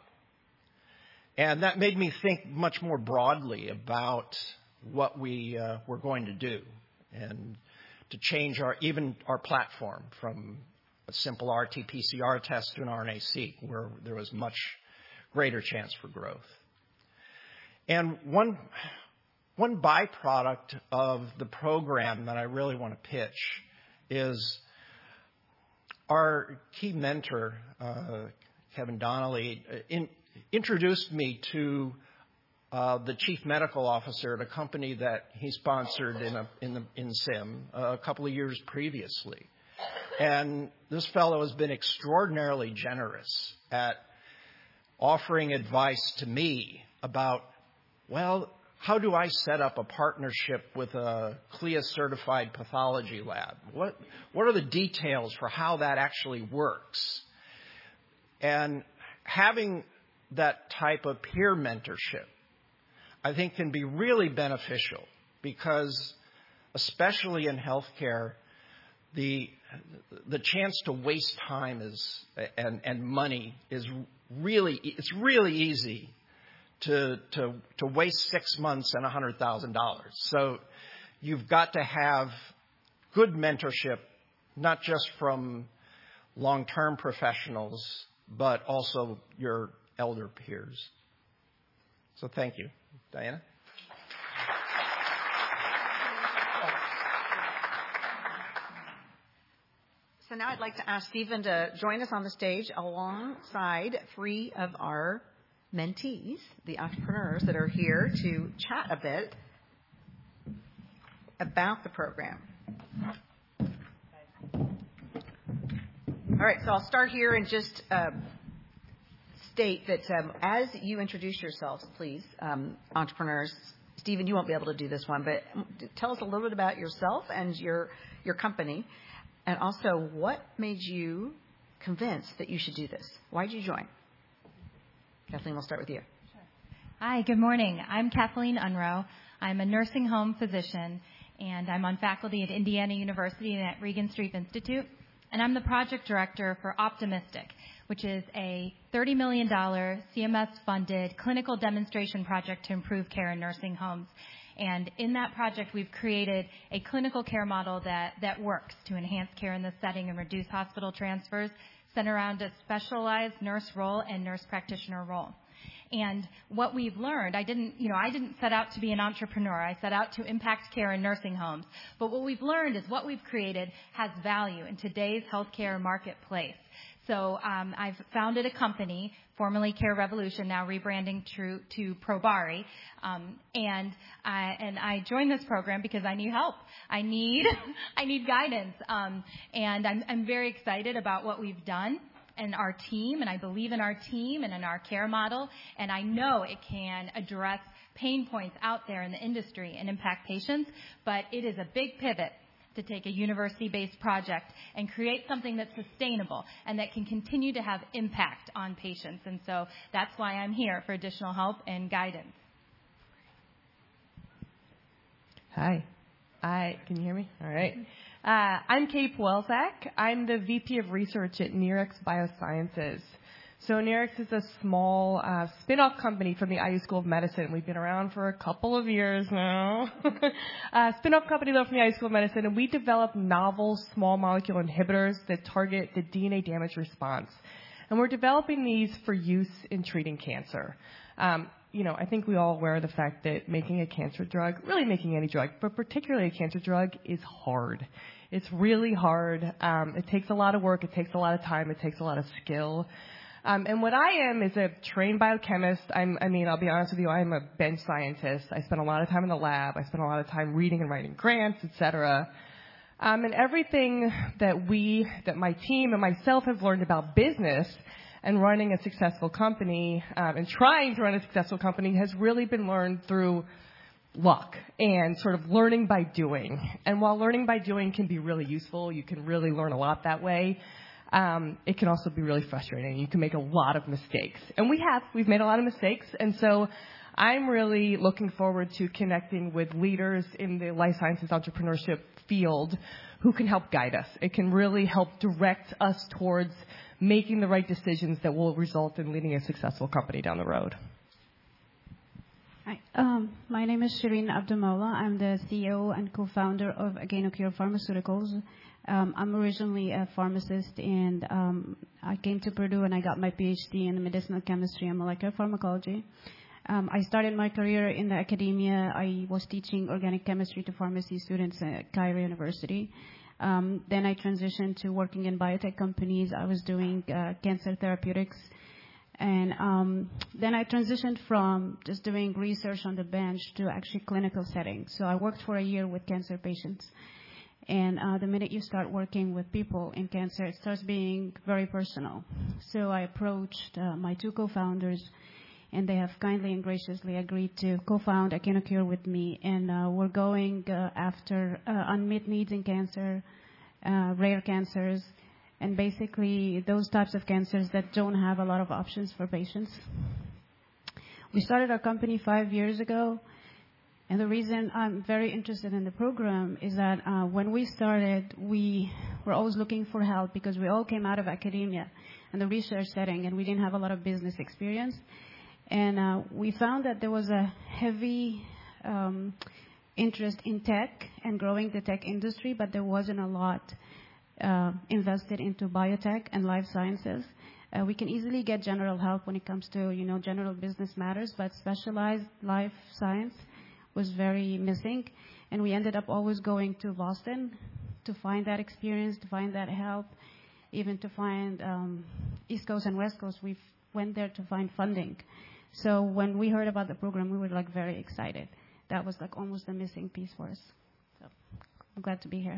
And that made me think much more broadly about what we uh, were going to do and to change our even our platform from a simple R T P C R test to an R N A seq, where there was much greater chance for growth. And one one byproduct of the program that I really want to pitch is our key mentor, uh, Kevin Donnelly, in, introduced me to uh, the chief medical officer at a company that he sponsored in a, in, the, in SIM uh, a couple of years previously. And this fellow has been extraordinarily generous at offering advice to me about, well, how do I set up a partnership with a C L I A-certified pathology lab? What, what are the details for how that actually works? And having that type of peer mentorship, I think, can be really beneficial because, especially in healthcare, the the chance to waste time is and, and money is really it's really easy to to to waste six months and a hundred thousand dollars. So you've got to have good mentorship, not just from long-term professionals, but also your elder peers. So thank you. Diana? So So now I'd like to ask Stephen to join us on the stage alongside three of our mentees, the entrepreneurs that are here to chat a bit about the program. All right, so I'll start here and just uh, state that um, as you introduce yourselves, please, um, entrepreneurs. Stephen, you won't be able to do this one, but tell us a little bit about yourself and your your company. And also, what made you convinced that you should do this? Why did you join? Kathleen, we'll start with you. Sure. Hi, good morning. I'm Kathleen Unrow. I'm a nursing home physician, and I'm on faculty at Indiana University and at Regan Street Institute. And I'm the project director for Optimistic, which is a thirty million dollars C M S-funded clinical demonstration project to improve care in nursing homes. And in that project, we've created a clinical care model that, that works to enhance care in this setting and reduce hospital transfers, centered around a specialized nurse role and nurse practitioner role. And what we've learned, I didn't, you know, I didn't set out to be an entrepreneur. I set out to impact care in nursing homes. But what we've learned is what we've created has value in today's healthcare marketplace. So um, I've founded a company, formerly Care Revolution, now rebranding to, to Probari, um, and I and I joined this program because I need help. I need I need guidance, um, and I'm I'm very excited about what we've done and our team, and I believe in our team and in our care model, and I know it can address pain points out there in the industry and impact patients. But it is a big pivot to take a university-based project and create something that's sustainable and that can continue to have impact on patients. And so that's why I'm here, for additional help and guidance. Hi. I, can you hear me? All right. Uh, I'm Kate Welzak. I'm the V P of Research at Nerex Biosciences. So Nerex is a small uh, spin-off company from the I U School of Medicine. We've been around for a couple of years now. uh, spin-off company, though, from the I U School of Medicine, and we develop novel small molecule inhibitors that target the D N A damage response. And we're developing these for use in treating cancer. Um, you know, I think we all aware of the fact that making a cancer drug, really making any drug, but particularly a cancer drug, is hard. It's really hard. Um, it takes a lot of work. It takes a lot of time. It takes a lot of skill. Um, and what I am is a trained biochemist. I'm, I mean, I'll be honest with you, I'm a bench scientist. I spend a lot of time in the lab. I spend a lot of time reading and writing grants, et cetera. Um, and everything that we, that my team and myself have learned about business and running a successful company um, and trying to run a successful company has really been learned through luck and sort of learning by doing. And while learning by doing can be really useful, you can really learn a lot that way. Um, it can also be really frustrating. You can make a lot of mistakes. And we have. We've made a lot of mistakes. And so I'm really looking forward to connecting with leaders in the life sciences entrepreneurship field who can help guide us. It can really help direct us towards making the right decisions that will result in leading a successful company down the road. Hi. Um, my name is Shireen Abdulmola. I'm the C E O and co-founder of Againocure Pharmaceuticals. Um, I'm originally a pharmacist, and um, I came to Purdue and I got my P H D in medicinal chemistry and molecular pharmacology. Um, I started my career in the academia. I was teaching organic chemistry to pharmacy students at Cairo University. Um, then I transitioned to working in biotech companies. I was doing uh, cancer therapeutics. And um, then I transitioned from just doing research on the bench to actually clinical settings. So I worked for a year with cancer patients. And uh, the minute you start working with people in cancer, it starts being very personal. So I approached uh, my two co-founders, and they have kindly and graciously agreed to co-found Againocure with me. And uh, we're going uh, after uh, unmet needs in cancer, uh, rare cancers, and basically those types of cancers that don't have a lot of options for patients. We started our company five years ago. And the reason I'm very interested in the program is that uh, when we started, we were always looking for help because we all came out of academia and the research setting, and we didn't have a lot of business experience. And uh, we found that there was a heavy um, interest in tech and growing the tech industry, but there wasn't a lot uh, invested into biotech and life sciences. Uh, we can easily get general help when it comes to, you know, general business matters, but specialized life science was very missing, and we ended up always going to Boston to find that experience, to find that help, even to find um, East Coast and West Coast. We went there to find funding. So when we heard about the program, we were like very excited. That was like almost a missing piece for us. So I'm glad to be here.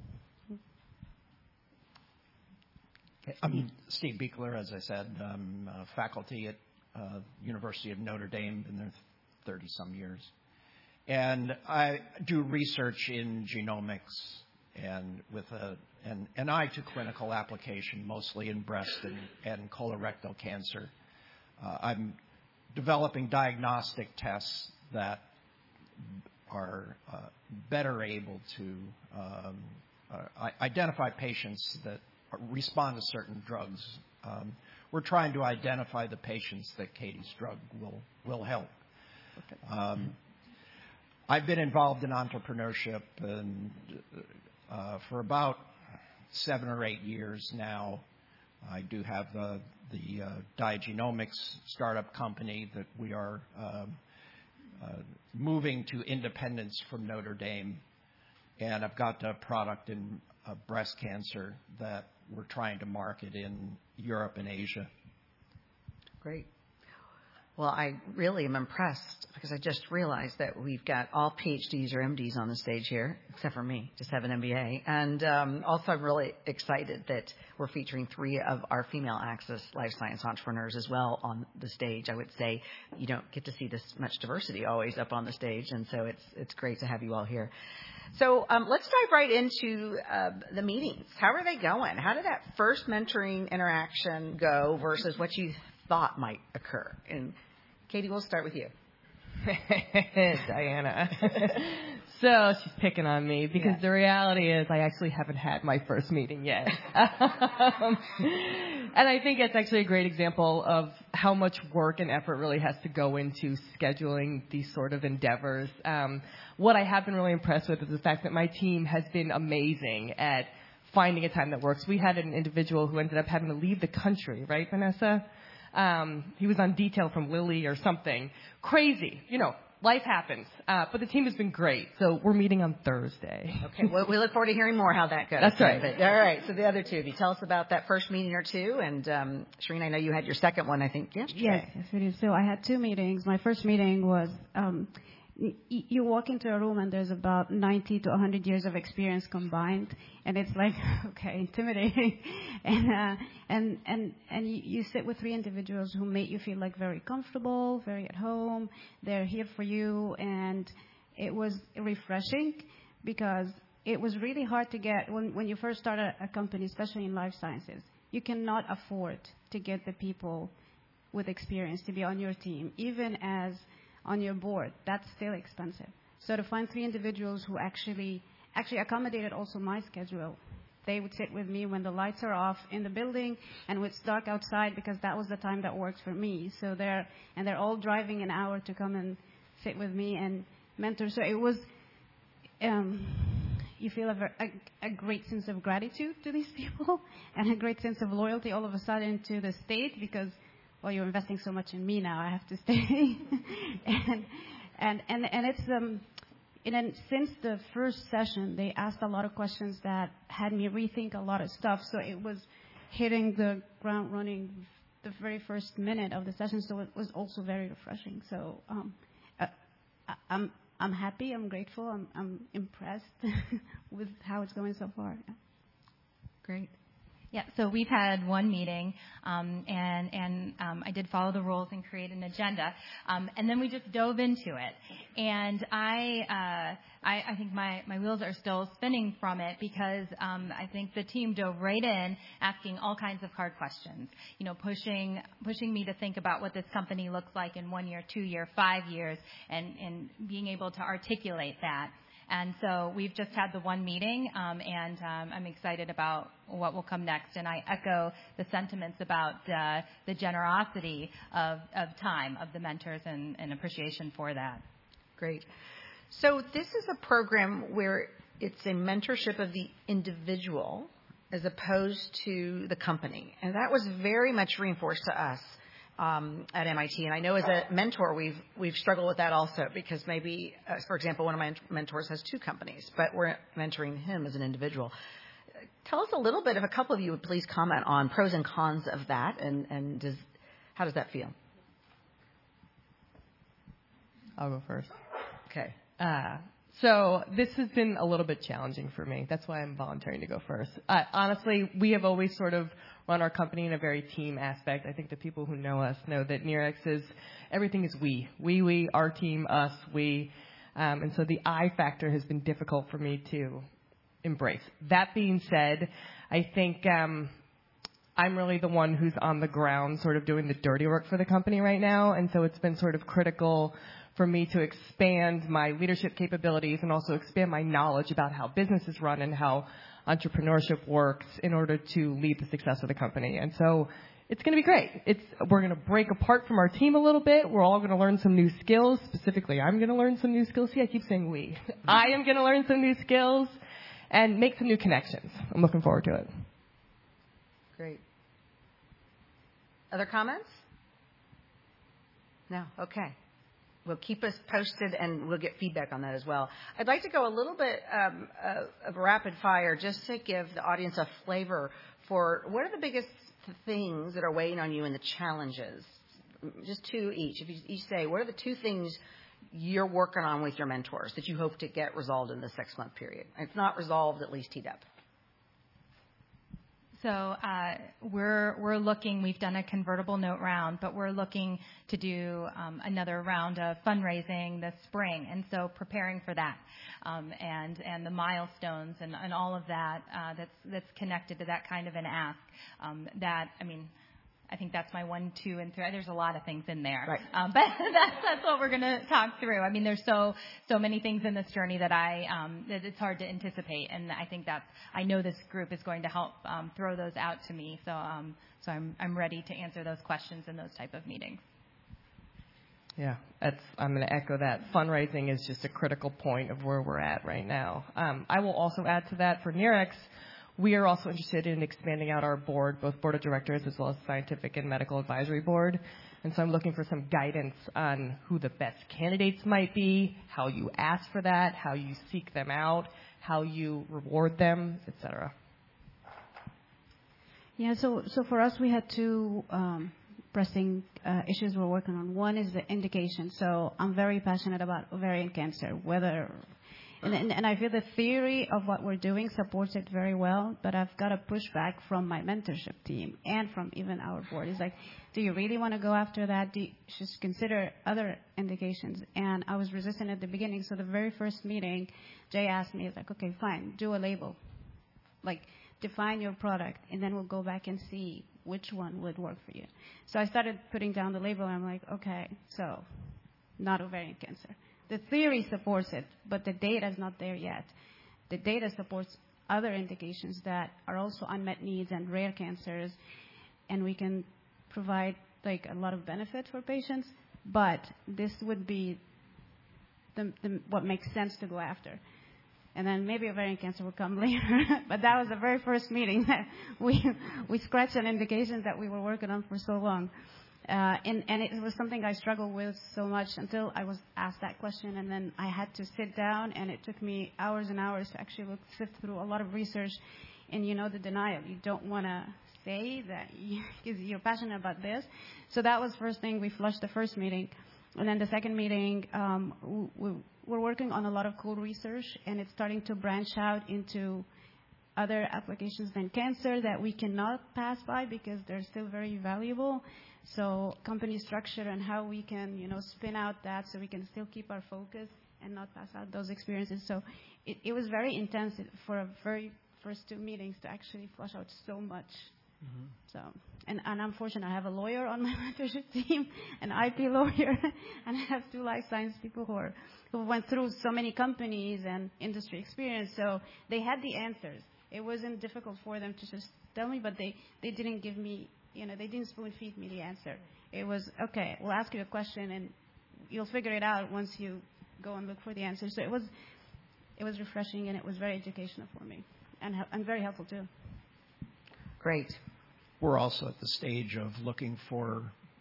I'm Steve Beekler, as I said, I'm uh, faculty at uh, University of Notre Dame, been there thirty-some years. And I do research in genomics and with a, an, an eye to clinical application, mostly in breast and, and colorectal cancer. Uh, I'm developing diagnostic tests that are uh, better able to um, uh, identify patients that respond to certain drugs. Um, we're trying to identify the patients that Katie's drug will will help. Um, I've been involved in entrepreneurship and, uh, for about seven or eight years now. I do have uh, the uh, Diagenomics startup company that we are uh, uh, moving to independence from Notre Dame, and I've got a product in uh, breast cancer that we're trying to market in Europe and Asia. Great. Well, I really am impressed because I just realized that we've got all PhDs or M Ds on the stage here, except for me, just have an M B A. And um, also I'm really excited that we're featuring three of our female Access life science entrepreneurs as well on the stage. I would say you don't get to see this much diversity always up on the stage, and so it's it's great to have you all here. So um, let's dive right into uh, the meetings. How are they going? How did that first mentoring interaction go versus what you thought might occur? And Katie, we'll start with you. Diana. So she's picking on me because yeah. The reality is I actually haven't had my first meeting yet. um, and I think it's actually a great example of how much work and effort really has to go into scheduling these sort of endeavors. Um, what I have been really impressed with is the fact that my team has been amazing at finding a time that works. We had an individual who ended up having to leave the country, right, Vanessa? Um, he was on detail from Lilly or something. Crazy. You know, life happens. Uh, but the team has been great. So we're meeting on Thursday. Okay. Well, we look forward to hearing more how that goes. That's right. But, all right. So the other two of you, tell us about that first meeting or two. And, um, Shireen, I know you had your second one, I think, yesterday. Yes, yes, it is. So I had two meetings. My first meeting was, um, you walk into a room and there's about ninety to one hundred years of experience combined, and it's like, okay, intimidating. and uh, and and and you, you sit with three individuals who make you feel like very comfortable, very at home. They're here for you, and it was refreshing because it was really hard to get when when you first start a, a company, especially in life sciences. You cannot afford to get the people with experience to be on your team, even as on your board. That's still expensive. So to find three individuals who actually actually accommodated also my schedule. They would sit with me when the lights are off in the building and when it's dark outside, because that was the time that works for me. So they're and they're all driving an hour to come and sit with me and mentor. So it was um, you feel a, a, a great sense of gratitude to these people and a great sense of loyalty all of a sudden to the state, because well, you're investing so much in me now, I have to stay. and, and, and, and it's, um, and then since the first session, they asked a lot of questions that had me rethink a lot of stuff. So it was hitting the ground running the very first minute of the session. So it was also very refreshing. So, um, uh, I'm, I'm happy. I'm grateful. I'm, I'm impressed with how it's going so far. Yeah. Great. Yeah, so we've had one meeting, um, and, and um, I did follow the rules and create an agenda, um, and then we just dove into it. And I, uh, I, I think my, my wheels are still spinning from it because um, I think the team dove right in, asking all kinds of hard questions. You know, pushing pushing me to think about what this company looks like in one year, two year, five years, and, and being able to articulate that. And so we've just had the one meeting, um, and um, I'm excited about what will come next. And I echo the sentiments about uh, the generosity of, of time of the mentors and, and appreciation for that. Great. So this is a program where it's a mentorship of the individual as opposed to the company. And that was very much reinforced to us um, at M I T. And I know as a mentor, we've we've struggled with that also because maybe, uh, for example, one of my mentors has two companies, but we're mentoring him as an individual. Tell us a little bit, if a couple of you would please comment on pros and cons of that, and, and does, how does that feel? I'll go first. Okay. Uh, so this has been a little bit challenging for me. That's why I'm volunteering to go first. Uh, honestly, we have always sort of run our company in a very team aspect. I think the people who know us know that Nerex is, everything is we. We, we, our team, us, we. Um, and so the I factor has been difficult for me to embrace. That being said, I think um, I'm really the one who's on the ground sort of doing the dirty work for the company right now. And so it's been sort of critical for me to expand my leadership capabilities and also expand my knowledge about how business is run and how entrepreneurship works in order to lead the success of the company. And so it's going to be great. It's, we're going to break apart from our team a little bit. We're all going to learn some new skills. Specifically, I'm going to learn some new skills. See, I keep saying we. I am going to learn some new skills and make some new connections. I'm looking forward to it. Great. Other comments? No? Okay. Well, keep us posted, and we'll get feedback on that as well. I'd like to go a little bit um, uh, of rapid fire just to give the audience a flavor for what are the biggest things that are weighing on you and the challenges. Just two each. If you each say, what are the two things you're working on with your mentors that you hope to get resolved in the six-month period? And it's not resolved, at least teed up. So uh, we're we're looking. We've done a convertible note round, but we're looking to do um, another round of fundraising this spring, and so preparing for that, um, and and the milestones and, and all of that uh, that's that's connected to that kind of an ask. Um, that I mean. I think that's my one, two, and three. There's a lot of things in there, right. um, but that's that's what we're going to talk through. I mean, there's so so many things in this journey that I um, that it's hard to anticipate, and I think that's I know this group is going to help um, throw those out to me. So um, so I'm I'm ready to answer those questions in those type of meetings. Yeah, that's, I'm going to echo that. Fundraising is just a critical point of where we're at right now. Um, I will also add to that for Nerex. We are also interested in expanding out our board, both board of directors as well as scientific and medical advisory board. And so I'm looking for some guidance on who the best candidates might be, how you ask for that, how you seek them out, how you reward them, et cetera. Yeah, so so for us, we had two um, pressing uh, issues we're working on. One is the indication. So I'm very passionate about ovarian cancer, whether... And, and, and I feel the theory of what we're doing supports it very well, but I've got a pushback from my mentorship team and from even our board. It's like, do you really want to go after that? Do you just consider other indications? And I was resistant at the beginning. So the very first meeting, Jay asked me, he's like, okay, fine, do a label. Like, define your product, and then we'll go back and see which one would work for you. So I started putting down the label, and I'm like, okay, so not ovarian cancer. The theory supports it, but the data is not there yet. The data supports other indications that are also unmet needs and rare cancers, and we can provide like a lot of benefit for patients, but this would be the, the, what makes sense to go after. And then maybe ovarian cancer will come later, but that was the very first meeting that we we scratched an indication that we were working on for so long. Uh, and, and it was something I struggled with so much until I was asked that question, and then I had to sit down, and it took me hours and hours to actually look, sift through a lot of research. And you know the denial. You don't want to say that because you're passionate about this. So that was the first thing. We flushed the first meeting. And then the second meeting, um, we, we're working on a lot of cool research, and it's starting to branch out into other applications than cancer that we cannot pass by because they're still very valuable. So company structure and how we can, you know, spin out that so we can still keep our focus and not pass out those experiences. So it, it was very intense for a very first two meetings to actually flush out so much. Mm-hmm. So, and, and I'm fortunate I have a lawyer on my mentorship team, an I P lawyer, and I have two life science people who are, who went through so many companies and industry experience. So they had the answers. It wasn't difficult for them to just tell me, but they, they didn't give me, you know, they didn't spoon feed me the answer. It was, okay, we'll ask you a question and you'll figure it out once you go and look for the answer. So it was, it was refreshing, and it was very educational for me, and, and very helpful too. Great. We're also at the stage of looking for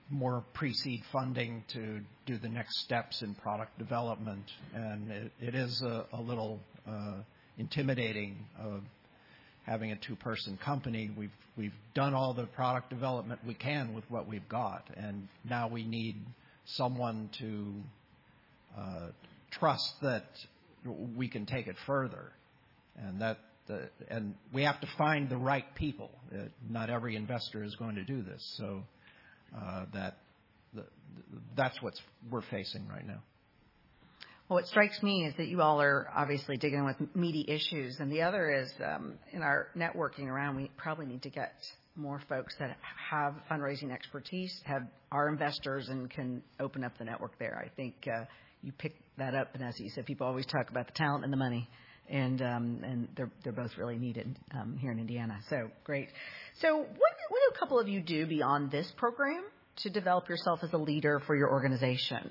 more pre-seed funding to do the next steps in product development, and it, it is a, a little uh, intimidating uh, having a two-person company. We've we've done all the product development we can with what we've got, and now we need someone to uh, trust that we can take it further, and that the, and we have to find the right people. Uh, not every investor is going to do this, so. Uh, that the, that's what we're facing right now. Well, what strikes me is that you all are obviously digging with meaty issues, and the other is um, in our networking around, we probably need to get more folks that have fundraising expertise, have our investors, and can open up the network there. I think uh, you picked that up, and as you said, people always talk about the talent and the money, and um, and they're they're both really needed um, here in Indiana. So great. So what, what do a couple of you do beyond this program to develop yourself as a leader for your organization?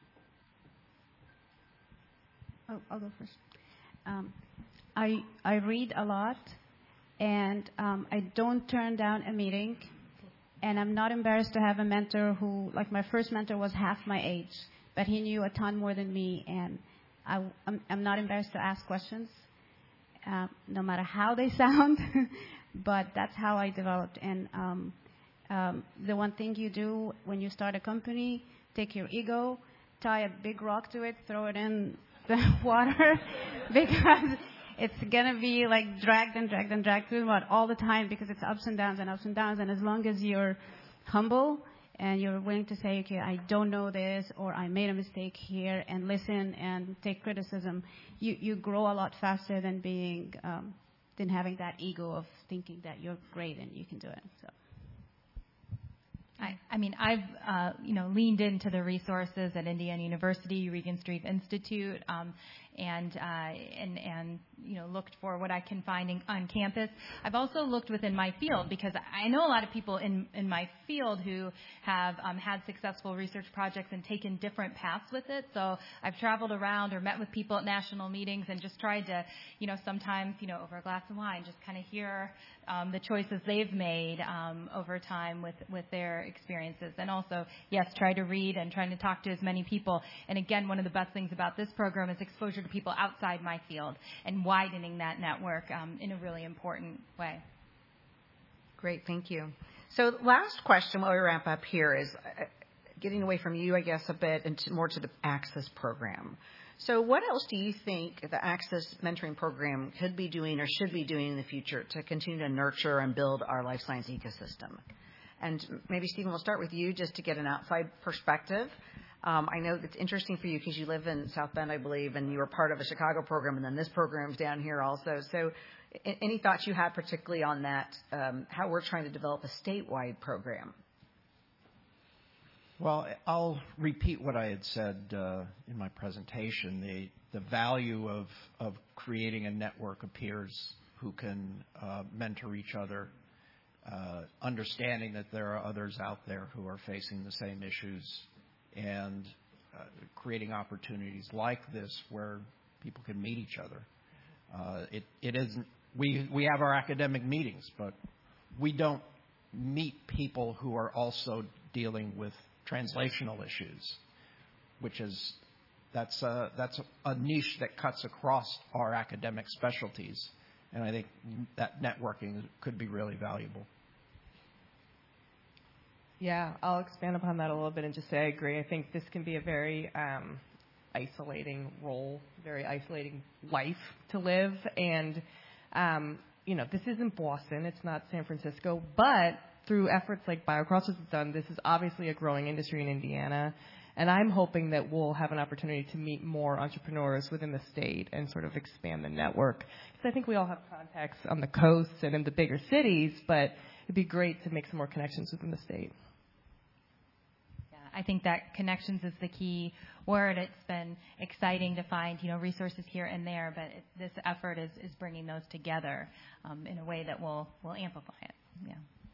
Oh, I'll go first. Um, I I read a lot, and um, I don't turn down a meeting, and I'm not embarrassed to have a mentor who, like my first mentor was half my age, but he knew a ton more than me, and I, I'm, I'm not embarrassed to ask questions, uh, no matter how they sound. But that's how I developed. And um, um, the one thing you do when you start a company, take your ego, tie a big rock to it, throw it in the water, because it's going to be like dragged and dragged and dragged through the mud all the time, because it's ups and downs and ups and downs. And as long as you're humble and you're willing to say, okay, I don't know this, or I made a mistake here, and listen and take criticism, you, you grow a lot faster than being um, than having that ego of thinking that you're great and you can do it. So. I, I mean, I've, uh, you know, leaned into the resources at Indiana University, Regan Street Institute, um, and, uh, and, and, you know, looked for what I can find in, on campus. I've also looked within my field, because I know a lot of people in, in my field who have um, had successful research projects and taken different paths with it. So I've traveled around or met with people at national meetings and just tried to, you know, sometimes, you know, over a glass of wine, just kind of hear um, the choices they've made um, over time with, with their experiences. And also, yes, try to read and trying to talk to as many people. And again, one of the best things about this program is exposure to people outside my field and widening that network um, in a really important way. Great, thank you. So last question while we wrap up here is uh, getting away from you, I guess, a bit, and to, more to the Access program. So what else do you think the Access mentoring program could be doing or should be doing in the future to continue to nurture and build our life science ecosystem? And maybe, Stephen, we'll start with you just to get an outside perspective. Um, I know it's interesting for you because you live in South Bend, I believe, and you were part of a Chicago program, and then this program's down here also. So any thoughts you have particularly on that, um, how we're trying to develop a statewide program? Well, I'll repeat what I had said uh, in my presentation. The, the value of, of creating a network of peers who can uh, mentor each other, uh, understanding that there are others out there who are facing the same issues, and uh, creating opportunities like this where people can meet each other. Uh, it, it isn't, we, we have our academic meetings, but we don't meet people who are also dealing with translational issues, which is, that's a, that's a niche that cuts across our academic specialties. And I think that networking could be really valuable. Yeah, I'll expand upon that a little bit and just say I agree. I think this can be a very um, isolating role, very isolating life to live. And, um, you know, this isn't Boston. It's not San Francisco. But through efforts like BioCrossroads has done, this is obviously a growing industry in Indiana. And I'm hoping that we'll have an opportunity to meet more entrepreneurs within the state and sort of expand the network. Because I think we all have contacts on the coast and in the bigger cities, but it'd be great to make some more connections within the state. I think that connections is the key word. It's been exciting to find, you know, resources here and there, but it, this effort is, is bringing those together um, in a way that will, will amplify it. Yeah.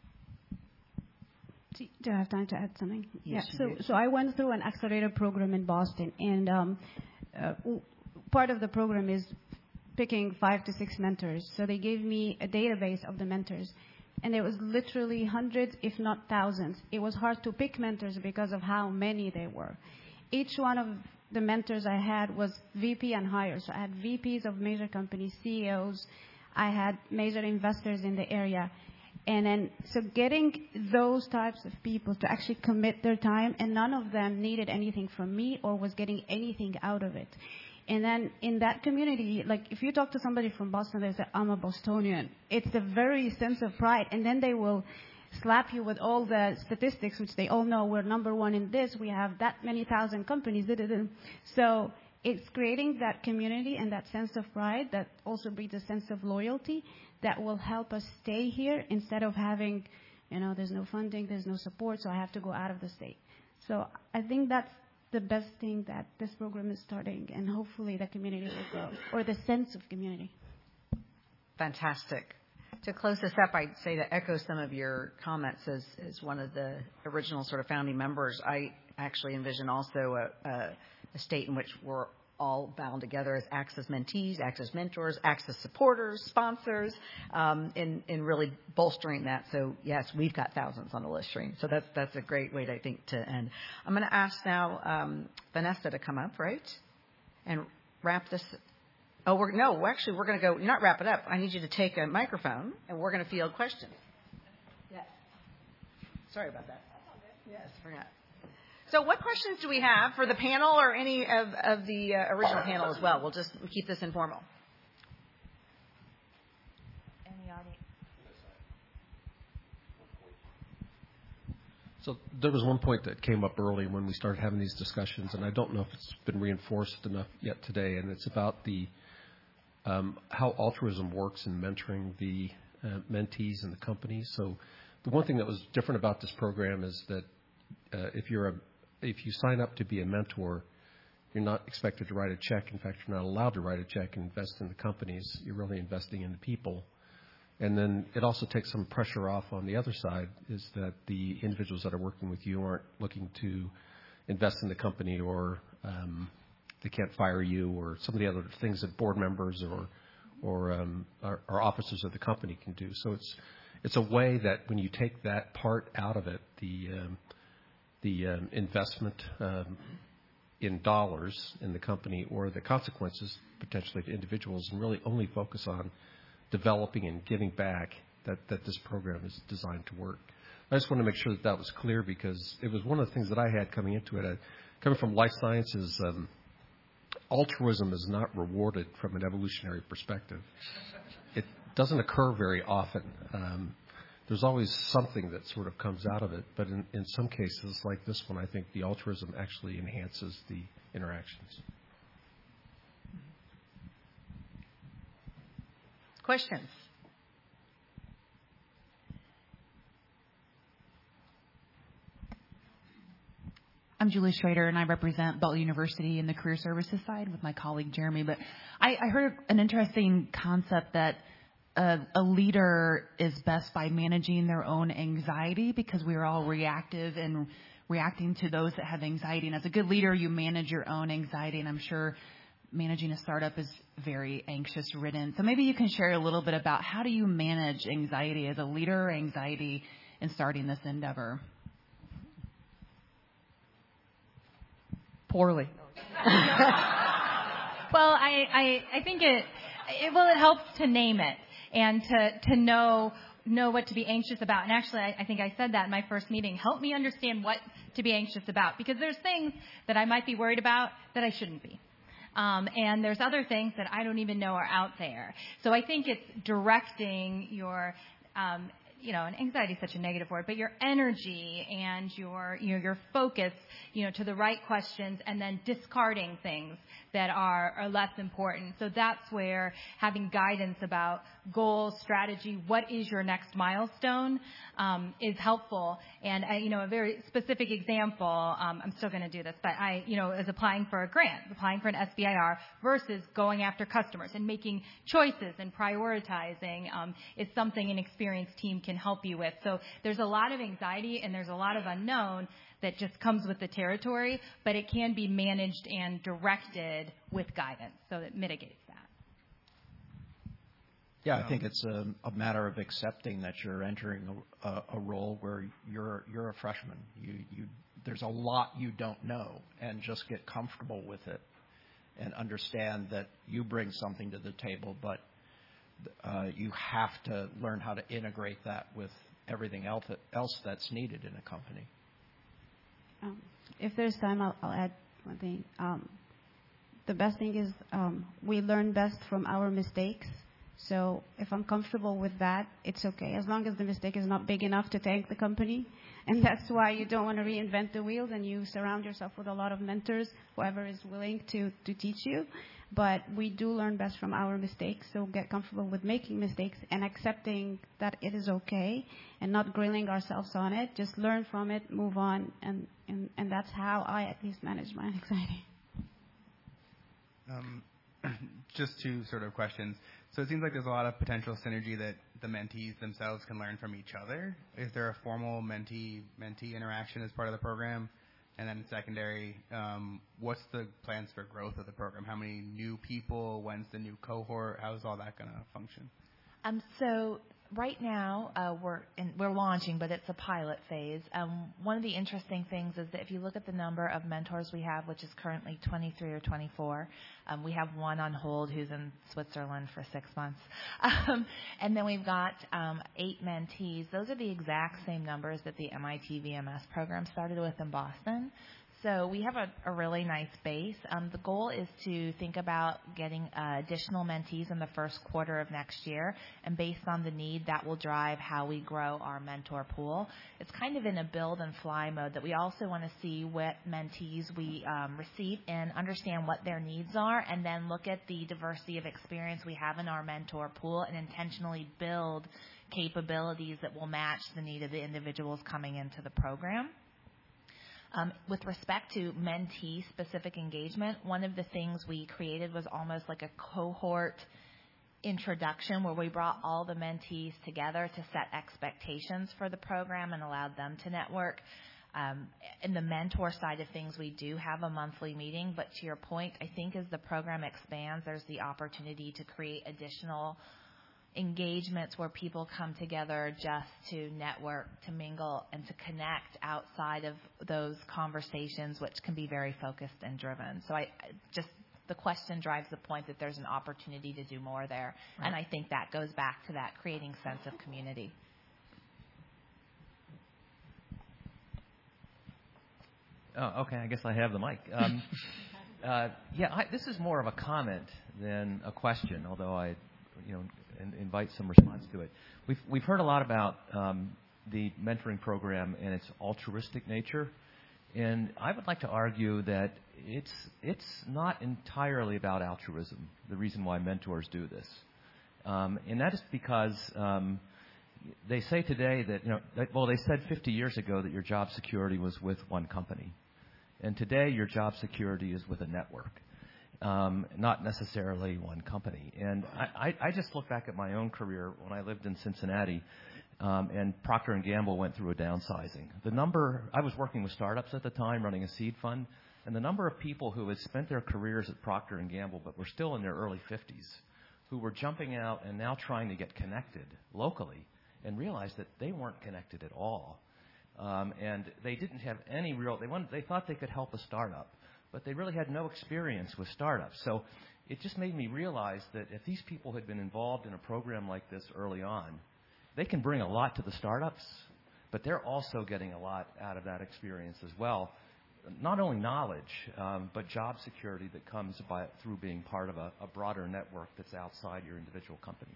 Do I have time to add something? Yes, yeah. So, so I went through an accelerator program in Boston, and um, uh, part of the program is picking five to six mentors. So they gave me a database of the mentors, And there was literally hundreds, if not thousands. It was hard to pick mentors because of how many there were. Each one of the mentors I had was V P and higher. So I had V Ps of major companies, C E Os. I had major investors in the area. And then, so getting those types of people to actually commit their time, and none of them needed anything from me or was getting anything out of it. And then in that community, like if you talk to somebody from Boston, they say, I'm a Bostonian. It's a very sense of pride. And then they will slap you with all the statistics, which they all know. We're number one in this. We have that many thousand companies. So it's creating that community and that sense of pride that also breeds a sense of loyalty that will help us stay here instead of having, you know, there's no funding, there's no support, so I have to go out of the state. So I think that's the best thing that this program is starting, and hopefully the community will grow, or the sense of community. Fantastic. To close this up, I'd say to echo some of your comments as, as one of the original sort of founding members, I actually envision also a, a, a state in which we're all bound together as Access mentees, Access mentors, Access supporters, sponsors, um, in, in really bolstering that. So, yes, we've got thousands on the list stream. So that's, that's a great way, I think, to end. I'm going to ask now um, Vanessa to come up, right, and wrap this. Oh, we're, no, actually, we're going to go, not wrap it up. I need you to take a microphone, and we're going to field questions. Yes. Sorry about that. Yes, forgot. So what questions do we have for the panel or any of, of the uh, original panel as well? We'll just keep this informal. Any audience? So there was one point that came up early when we started having these discussions, and I don't know if it's been reinforced enough yet today, and it's about the um, how altruism works in mentoring the uh, mentees and the companies. So the one thing that was different about this program is that uh, if you're a If you sign up to be a mentor, you're not expected to write a check. In fact, you're not allowed to write a check and invest in the companies. You're really investing in the people. And then it also takes some pressure off on the other side, is that the individuals that are working with you aren't looking to invest in the company, or um, they can't fire you, or some of the other things that board members or or, um, or, or officers of the company can do. So it's it's a way that when you take that part out of it, the um, the um, investment um, in dollars in the company, or the consequences potentially to individuals, and really only focus on developing and giving back, that, that this program is designed to work. I just want to make sure that that was clear, because it was one of the things that I had coming into it. I, coming from life sciences, um, altruism is not rewarded from an evolutionary perspective. It doesn't occur very often. Um, There's always something that sort of comes out of it. But in, in some cases, like this one, I think the altruism actually enhances the interactions. Questions? I'm Julie Schrader, and I represent Butler University in the Career Services side with my colleague Jeremy. But I, I heard an interesting concept that A, a leader is best by managing their own anxiety, because we are all reactive and reacting to those that have anxiety. And as a good leader, you manage your own anxiety. And I'm sure managing a startup is very anxious ridden. So maybe you can share a little bit about how do you manage anxiety as a leader, anxiety in starting this endeavor? Poorly. Well, I, I, I think it, it, well, it helps to name it. And to, to know know what to be anxious about. And actually, I, I think I said that in my first meeting. Help me understand what to be anxious about. Because there's things that I might be worried about that I shouldn't be. Um, and there's other things that I don't even know are out there. So I think it's directing your, um, you know, and anxiety is such a negative word, but your energy and your, you know, your focus, you know, to the right questions, and then discarding things that are, are less important. So that's where having guidance about goals, strategy, what is your next milestone, um, is helpful. And, I, you know, a very specific example, um, I'm still going to do this, but I, you know, is applying for a grant, applying for an S B I R versus going after customers and making choices and prioritizing, um, is something an experienced team can help you with. So there's a lot of anxiety and there's a lot of unknown that just comes with the territory, but it can be managed and directed with guidance, so it mitigates that. Yeah, I think it's a, a matter of accepting that you're entering a, a, a role where you're you're a freshman. You you there's a lot you don't know, and just get comfortable with it, and understand that you bring something to the table, but uh, you have to learn how to integrate that with everything else else that's needed in a company. Um, if there's time, I'll, I'll add one thing. Um, the best thing is um, we learn best from our mistakes. So if I'm comfortable with that, it's okay, as long as the mistake is not big enough to tank the company. And that's why you don't want to reinvent the wheels, and you surround yourself with a lot of mentors, whoever is willing to, to teach you. But we do learn best from our mistakes, so get comfortable with making mistakes and accepting that it is okay and not grilling ourselves on it. Just learn from it, move on, and, and, and that's how I at least manage my anxiety. Um, just two sort of questions. So it seems like there's a lot of potential synergy that the mentees themselves can learn from each other. Is there a formal mentee-mentee interaction as part of the program? And then secondary, um, what's the plans for growth of the program? How many new people? When's the new cohort? How is all that going to function? Um, so right now uh, we're in, we're launching, but it's a pilot phase. Um, one of the interesting things is that if you look at the number of mentors we have, which is currently twenty-three or twenty-four, um, we have one on hold who's in Switzerland for six months. Um, and then we've got um, eight mentees. Those are the exact same numbers that the M I T V M S program started with in Boston. So we have a, a really nice base. Um, the goal is to think about getting uh, additional mentees in the first quarter of next year, and based on the need, that will drive how we grow our mentor pool. It's kind of in a build and fly mode that we also want to see what mentees we um, receive and understand what their needs are, and then look at the diversity of experience we have in our mentor pool and intentionally build capabilities that will match the need of the individuals coming into the program. Um, with respect to mentee-specific engagement, one of the things we created was almost like a cohort introduction where we brought all the mentees together to set expectations for the program and allowed them to network. Um, in the mentor side of things, we do have a monthly meeting, but to your point, I think as the program expands, there's the opportunity to create additional engagements where people come together just to network, to mingle, and to connect outside of those conversations, which can be very focused and driven. So I just, the question drives the point that there's an opportunity to do more there. Right. And I think that goes back to that creating sense of community. Oh, okay. I guess I have the mic. Um, uh, yeah, I, this is more of a comment than a question, although I, you know, and invite some response to it. We've we've heard a lot about um, the mentoring program and its altruistic nature, and I would like to argue that it's it's not entirely about altruism. The reason why mentors do this, um, and that is because um, they say today that you know that, well they said fifty years ago that your job security was with one company, and today your job security is with a network. Um, not necessarily one company. And I, I, I just look back at my own career when I lived in Cincinnati, um, and Procter and Gamble went through a downsizing. The number, I was working with startups at the time, running a seed fund, and the number of people who had spent their careers at Procter and Gamble but were still in their early fifties, who were jumping out and now trying to get connected locally and realized that they weren't connected at all. Um, and they didn't have any real, they wanted, they thought they could help a startup, but they really had no experience with startups. So it just made me realize that if these people had been involved in a program like this early on, they can bring a lot to the startups, but they're also getting a lot out of that experience as well. Not only knowledge, um, but job security that comes by, through being part of a, a broader network that's outside your individual company.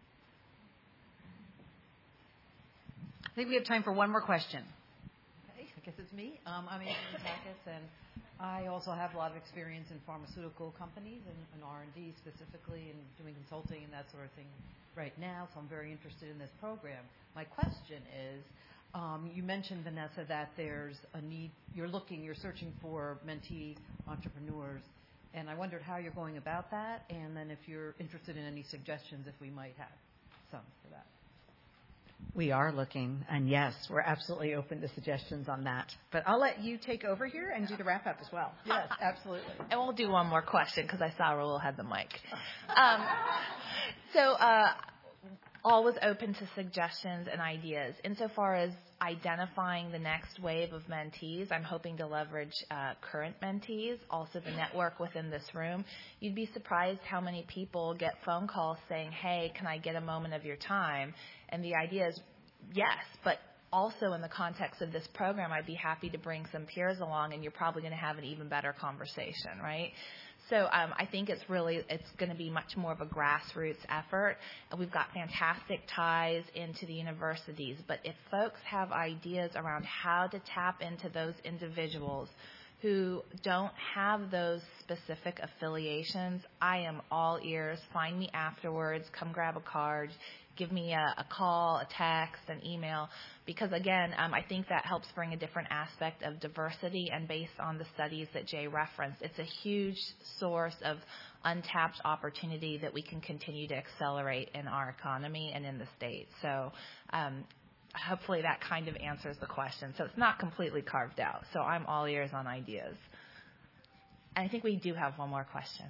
I think we have time for one more question. Okay, I guess it's me. Um, I'm Anthony Takis, and I also have a lot of experience in pharmaceutical companies and, and R and D specifically, and doing consulting and that sort of thing right now, so I'm very interested in this program. My question is, um, you mentioned, Vanessa, that there's a need, you're looking, you're searching for mentee entrepreneurs, and I wondered how you're going about that, and then if you're interested in any suggestions, if we might have some for that. We are looking, and yes, we're absolutely open to suggestions on that. But I'll let you take over here and do the wrap-up as well. Yes, absolutely. And we'll do one more question because I saw Raul had the mic. Um, so uh, always open to suggestions and ideas. Insofar as identifying the next wave of mentees, I'm hoping to leverage uh, current mentees, also the network within this room. You'd be surprised how many people get phone calls saying, hey, can I get a moment of your time? And the idea is, yes, but also in the context of this program, I'd be happy to bring some peers along, and you're probably going to have an even better conversation, right? So um, I think it's really, it's going to be much more of a grassroots effort. And we've got fantastic ties into the universities. But if folks have ideas around how to tap into those individuals who don't have those specific affiliations, I am all ears. Find me afterwards. Come grab a card. Give me a, a call, a text, an email, because, again, um, I think that helps bring a different aspect of diversity, and based on the studies that Jay referenced, it's a huge source of untapped opportunity that we can continue to accelerate in our economy and in the state. So um, hopefully that kind of answers the question. So it's not completely carved out. So I'm all ears on ideas. And I think we do have one more question.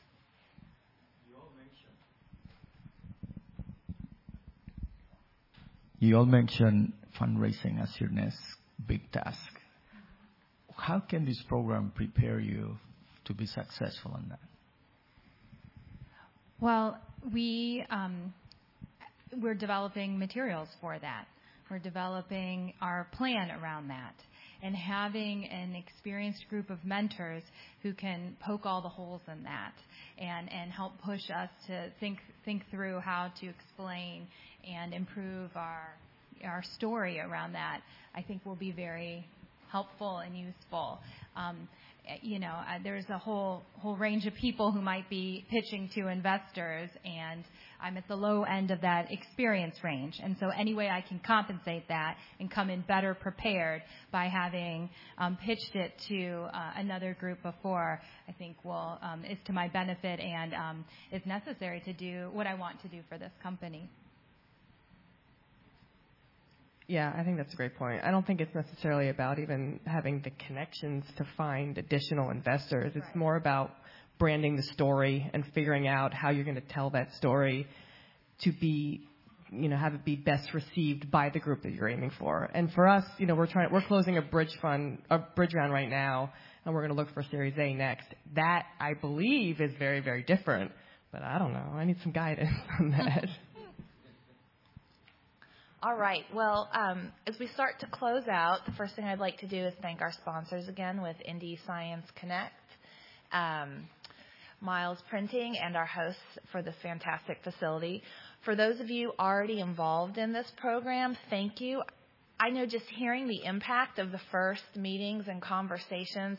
You all mentioned fundraising as your next big task. How can this program prepare you to be successful in that? Well, we, um, we're developing materials for that. We're developing our plan around that. And having an experienced group of mentors who can poke all the holes in that and, and help push us to think think through how to explain and improve our our story around that, I think will be very helpful and useful. Um, you know, uh, there's a whole whole range of people who might be pitching to investors, and I'm at the low end of that experience range. And so any way I can compensate that and come in better prepared by having um, pitched it to uh, another group before, I think will um, is to my benefit and um, is necessary to do what I want to do for this company. Yeah, I think that's a great point. I don't think it's necessarily about even having the connections to find additional investors. It's more about branding the story and figuring out how you're going to tell that story to be, you know, have it be best received by the group that you're aiming for. And for us, you know, we're trying, we're closing a bridge fund, a bridge round right now, and we're going to look for Series A next. That, I believe, is very, very different. But I don't know. I need some guidance on that. All right. Well, um, as we start to close out, the first thing I'd like to do is thank our sponsors again with Indy Science Connect, um, Miles Printing, and our hosts for this fantastic facility. For those of you already involved in this program, thank you. I know just hearing the impact of the first meetings and conversations,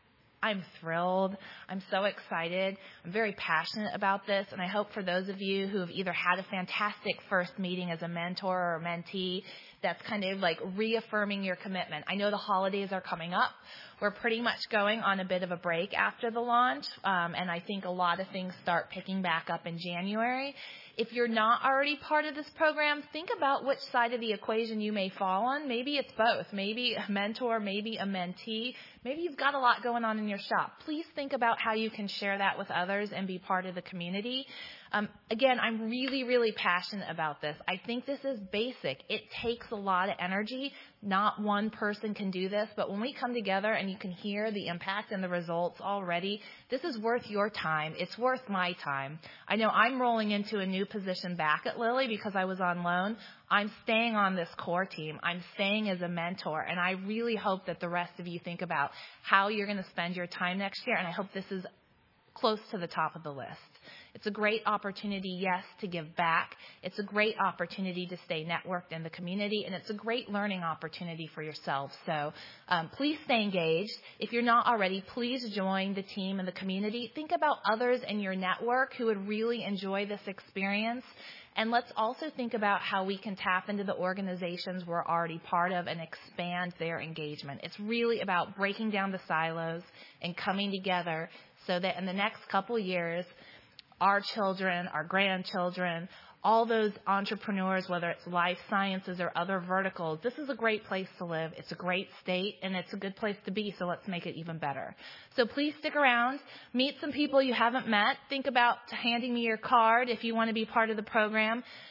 I'm thrilled. I'm so excited. I'm very passionate about this, and I hope for those of you who have either had a fantastic first meeting as a mentor or a mentee, that's kind of like reaffirming your commitment. I know the holidays are coming up. We're pretty much going on a bit of a break after the launch, um, and I think a lot of things start picking back up in January. If you're not already part of this program, think about which side of the equation you may fall on. Maybe it's both. Maybe a mentor, maybe a mentee. Maybe you've got a lot going on in your shop. Please think about how you can share that with others and be part of the community. Um, again, I'm really, really passionate about this. I think this is basic. It takes a lot of energy. Not one person can do this, but when we come together and you can hear the impact and the results already, this is worth your time. It's worth my time. I know I'm rolling into a new position back at Lilly because I was on loan. I'm staying on this core team. I'm staying as a mentor, and I really hope that the rest of you think about how you're going to spend your time next year, and I hope this is close to the top of the list. It's a great opportunity, yes, to give back. It's a great opportunity to stay networked in the community, and it's a great learning opportunity for yourself. So um, please stay engaged. If you're not already, please join the team and the community. Think about others in your network who would really enjoy this experience. And let's also think about how we can tap into the organizations we're already part of and expand their engagement. It's really about breaking down the silos and coming together so that in the next couple years, our children, our grandchildren, all those entrepreneurs, whether it's life sciences or other verticals, this is a great place to live. It's a great state, and it's a good place to be, so let's make it even better. So please stick around. Meet some people you haven't met. Think about handing me your card if you want to be part of the program.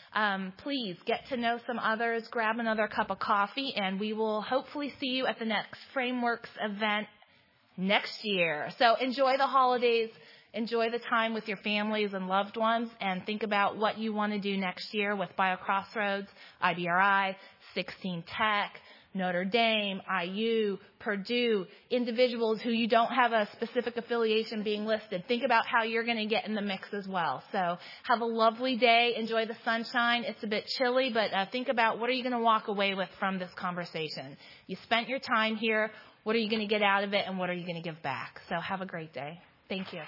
Um, please get to know some others, grab another cup of coffee, and we will hopefully see you at the next Frameworks event next year. So enjoy the holidays, enjoy the time with your families and loved ones, and think about what you want to do next year with BioCrossroads, I B R I, sixteen Tech, Notre Dame, I U, Purdue, individuals who you don't have a specific affiliation being listed. Think about how you're going to get in the mix as well. So have a lovely day. Enjoy the sunshine. It's a bit chilly, but uh, think about what are you going to walk away with from this conversation. You spent your time here. What are you going to get out of it, and what are you going to give back? So have a great day. Thank you.